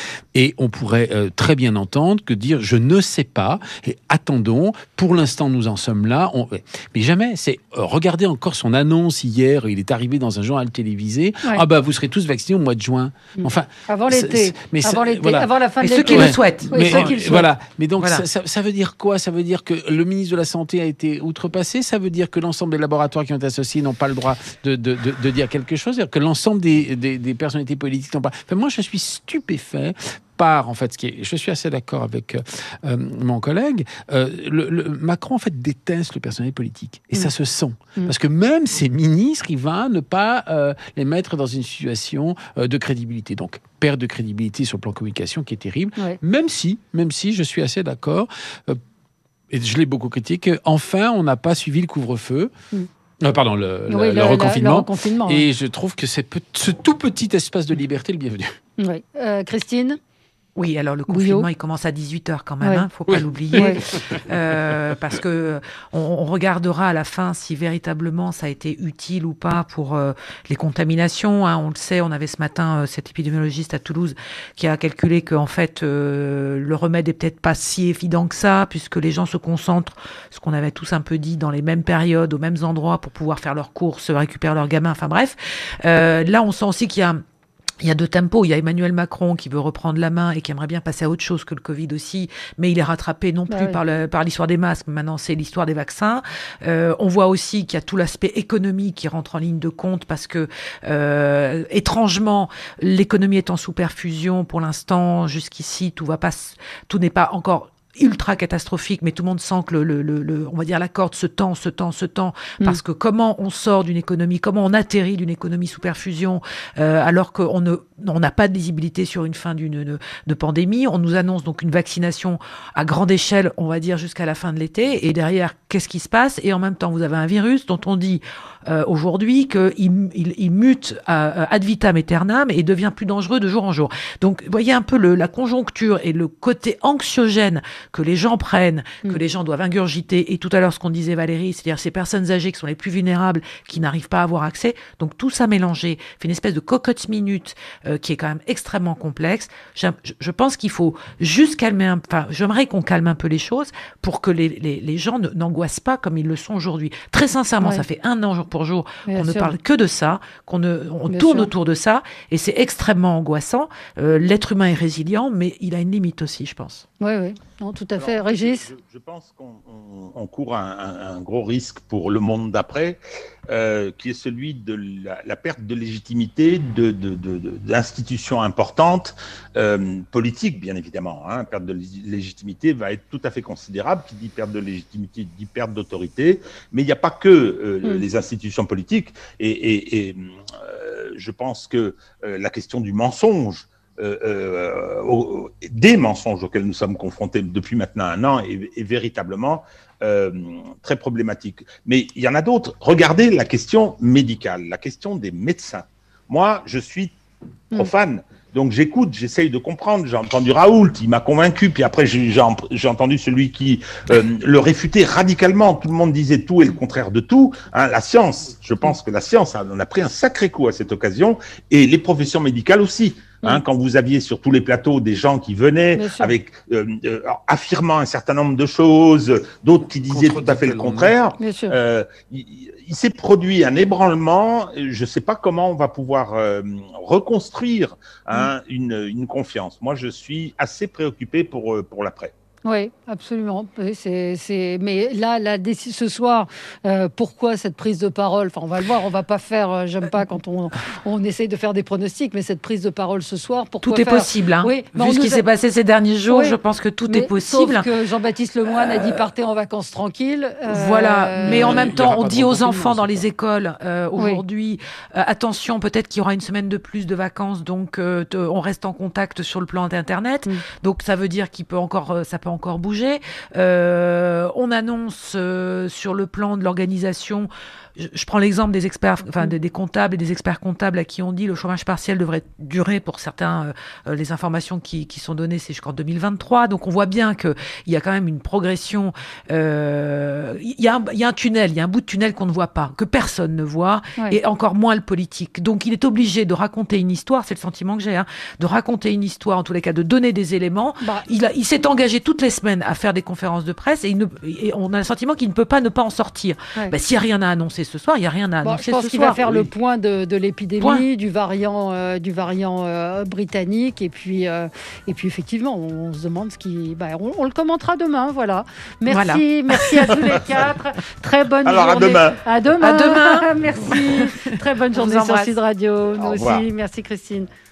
Et on pourrait euh, très bien entendre que dire je ne sais pas et attendons, pour l'instant nous en sommes là. On... Mais jamais, c'est euh, regardez encore son annonce hier, il est arrivé dans un journal télévisé. Ouais. Ah bah vous serez tous vaccinés au mois de juin. Enfin avant l'été, c'est, mais avant l'été, voilà. avant la fin et de l'été. l'été. Ceux qui le souhaitent. Oui, mais, ceux qui le souhaitent. Voilà. Mais donc voilà. ça, ça, ça veut dire quoi? Ça veut dire que le ministre de la Santé a été outrepassé. Ça veut dire que l'ensemble des laboratoires qui ont été associés n'ont pas le droit de, de, de, de dire quelque chose. C'est-à-dire que l'ensemble des, des, des personnalités politiques n'ont pas. Enfin, moi, je suis stupéfait. Par, en fait, ce qui est, je suis assez d'accord avec euh, mon collègue, euh, le, le, Macron en fait déteste le personnel politique et mmh. ça se sent mmh. parce que même ses ministres, il va ne pas euh, les mettre dans une situation euh, de crédibilité, donc perte de crédibilité sur le plan communication qui est terrible. Ouais. Même si, même si, je suis assez d'accord euh, et je l'ai beaucoup critiqué. Enfin, on n'a pas suivi le couvre-feu. Mmh. Euh, pardon, le, oui, le, le, reconfinement. Le reconfinement. Et ouais. je trouve que c'est pe- ce tout petit espace de liberté le bienvenu. Oui. Euh, Christine ? Oui, alors le confinement, Bouillot. Il commence à dix-huit heures quand même, il ouais. ne faut pas oui. l'oublier, ouais. euh, parce qu'on on regardera à la fin si véritablement ça a été utile ou pas pour euh, les contaminations. Hein. On le sait, on avait ce matin euh, cet épidémiologiste à Toulouse qui a calculé qu'en fait, euh, le remède n'est peut-être pas si évident que ça, puisque les gens se concentrent, ce qu'on avait tous un peu dit, dans les mêmes périodes, aux mêmes endroits pour pouvoir faire leurs courses, récupérer leurs gamins, enfin bref. Euh, là, on sent aussi qu'il y a... Il y a deux tempos. Il y a Emmanuel Macron qui veut reprendre la main et qui aimerait bien passer à autre chose que le Covid aussi, mais il est rattrapé non plus bah oui. par, le, par l'histoire des masques. Maintenant, c'est l'histoire des vaccins. Euh, on voit aussi qu'il y a tout l'aspect économique qui rentre en ligne de compte parce que, euh, étrangement, l'économie est en sous-perfusion pour l'instant. Jusqu'ici, tout va pas, tout n'est pas encore ultra catastrophique, mais tout le monde sent que le, le, le, le on va dire la corde se tend, se tend, se tend, mmh. parce que comment on sort d'une économie, comment on atterrit d'une économie sous perfusion, euh, alors qu'on ne, on n'a pas de visibilité sur une fin d'une de, de pandémie. On nous annonce donc une vaccination à grande échelle, on va dire jusqu'à la fin de l'été, et derrière, qu'est-ce qui se passe? Et en même temps, vous avez un virus dont on dit euh, aujourd'hui qu'il il, il mute à, ad vitam aeternam et devient plus dangereux de jour en jour. Donc, vous voyez un peu le, la conjoncture et le côté anxiogène que les gens prennent, mmh. que les gens doivent ingurgiter, et tout à l'heure ce qu'on disait Valérie, c'est-à-dire ces personnes âgées qui sont les plus vulnérables, qui n'arrivent pas à avoir accès, donc tout ça mélangé fait une espèce de cocotte minute euh, qui est quand même extrêmement complexe. Je, je pense qu'il faut juste calmer un, enfin j'aimerais qu'on calme un peu les choses pour que les, les, les gens ne, n'angoissent pas comme ils le sont aujourd'hui. Très sincèrement, ouais. ça fait un an jour pour jour Bien qu'on sûr. ne parle que de ça, qu'on ne, on Bien tourne sûr. autour de ça, et c'est extrêmement angoissant. Euh, l'être humain est résilient, mais il a une limite aussi, je pense. Oui, oui. Non, tout à fait. Alors, Régis je, je pense qu'on on, on court un, un, un gros risque pour le monde d'après, euh, qui est celui de la, la perte de légitimité de, de, de, de, d'institutions importantes, euh, politiques bien évidemment. Hein. Perte de légitimité va être tout à fait considérable. Qui dit perte de légitimité dit perte d'autorité. Mais il n'y a pas que euh, mmh. les institutions politiques. Et, et, et euh, je pense que euh, la question du mensonge, Euh, euh, aux, des mensonges auxquels nous sommes confrontés depuis maintenant un an est, est véritablement euh, très problématique. Mais il y en a d'autres. Regardez la question médicale, la question des médecins. Moi, je suis profane, mmh. donc j'écoute, j'essaye de comprendre. J'ai entendu Raoult, il m'a convaincu, puis après j'ai, j'ai entendu celui qui euh, le réfutait radicalement. Tout le monde disait tout et le contraire de tout. Hein, la science, je pense que la science, on a pris un sacré coup à cette occasion, et les professions médicales aussi. Hein, mmh. Quand vous aviez sur tous les plateaux des gens qui venaient avec euh, euh, affirmant un certain nombre de choses, d'autres qui disaient tout à fait le contraire, euh, il, il s'est produit un ébranlement. Je ne sais pas comment on va pouvoir euh, reconstruire hein, mmh. une, une confiance. Moi, je suis assez préoccupé pour, pour l'après. Oui, absolument. C'est, c'est... Mais là, là, ce soir, euh, pourquoi cette prise de parole? Enfin, on va le voir, on va pas faire, euh, j'aime pas quand on, on essaye de faire des pronostics, mais cette prise de parole ce soir, pourquoi Tout est faire... possible, hein. Oui, vu ce qui a... s'est passé ces derniers jours, oui, je pense que tout mais est possible. Sauf que Jean-Baptiste Lemoyne euh... a dit partez en vacances tranquilles. Euh... Voilà, mais en même temps, on dit aux enfants dans les écoles, euh, aujourd'hui, oui. euh, attention, peut-être qu'il y aura une semaine de plus de vacances, donc euh, te, on reste en contact sur le plan d'Internet, mm. donc ça veut dire qu'il peut encore, ça peut encore bouger. Euh, on annonce euh, sur le plan de l'organisation, je, je prends l'exemple des experts, enfin des, des comptables et des experts comptables à qui on dit le chômage partiel devrait durer pour certains, euh, les informations qui, qui sont données c'est jusqu'en deux mille vingt-trois, donc on voit bien qu'il y a quand même une progression, euh, il, y a un, il y a un tunnel, il y a un bout de tunnel qu'on ne voit pas, que personne ne voit, ouais. et encore moins le politique, donc il est obligé de raconter une histoire, c'est le sentiment que j'ai, hein, de raconter une histoire, en tous les cas de donner des éléments, bah, il, a, il s'est engagé toutes les semaines à faire des conférences de presse et, il ne, et on a le sentiment qu'il ne peut pas ne pas en sortir. Ouais. Bah, s'il n'y a rien à annoncer ce soir, il n'y a rien à bon, annoncer ce soir. Je pense qu'il va soir. faire oui. le point de, de l'épidémie, point. du variant, euh, du variant euh, britannique, et puis, euh, et puis effectivement, on, on se demande ce qui... Bah, on, on le commentera demain, voilà. Merci, voilà. merci à tous les quatre. Très bonne Alors, journée. Alors à demain. À demain. Merci. Très bonne journée sur Sud Radio. Nous aussi. Merci Christine.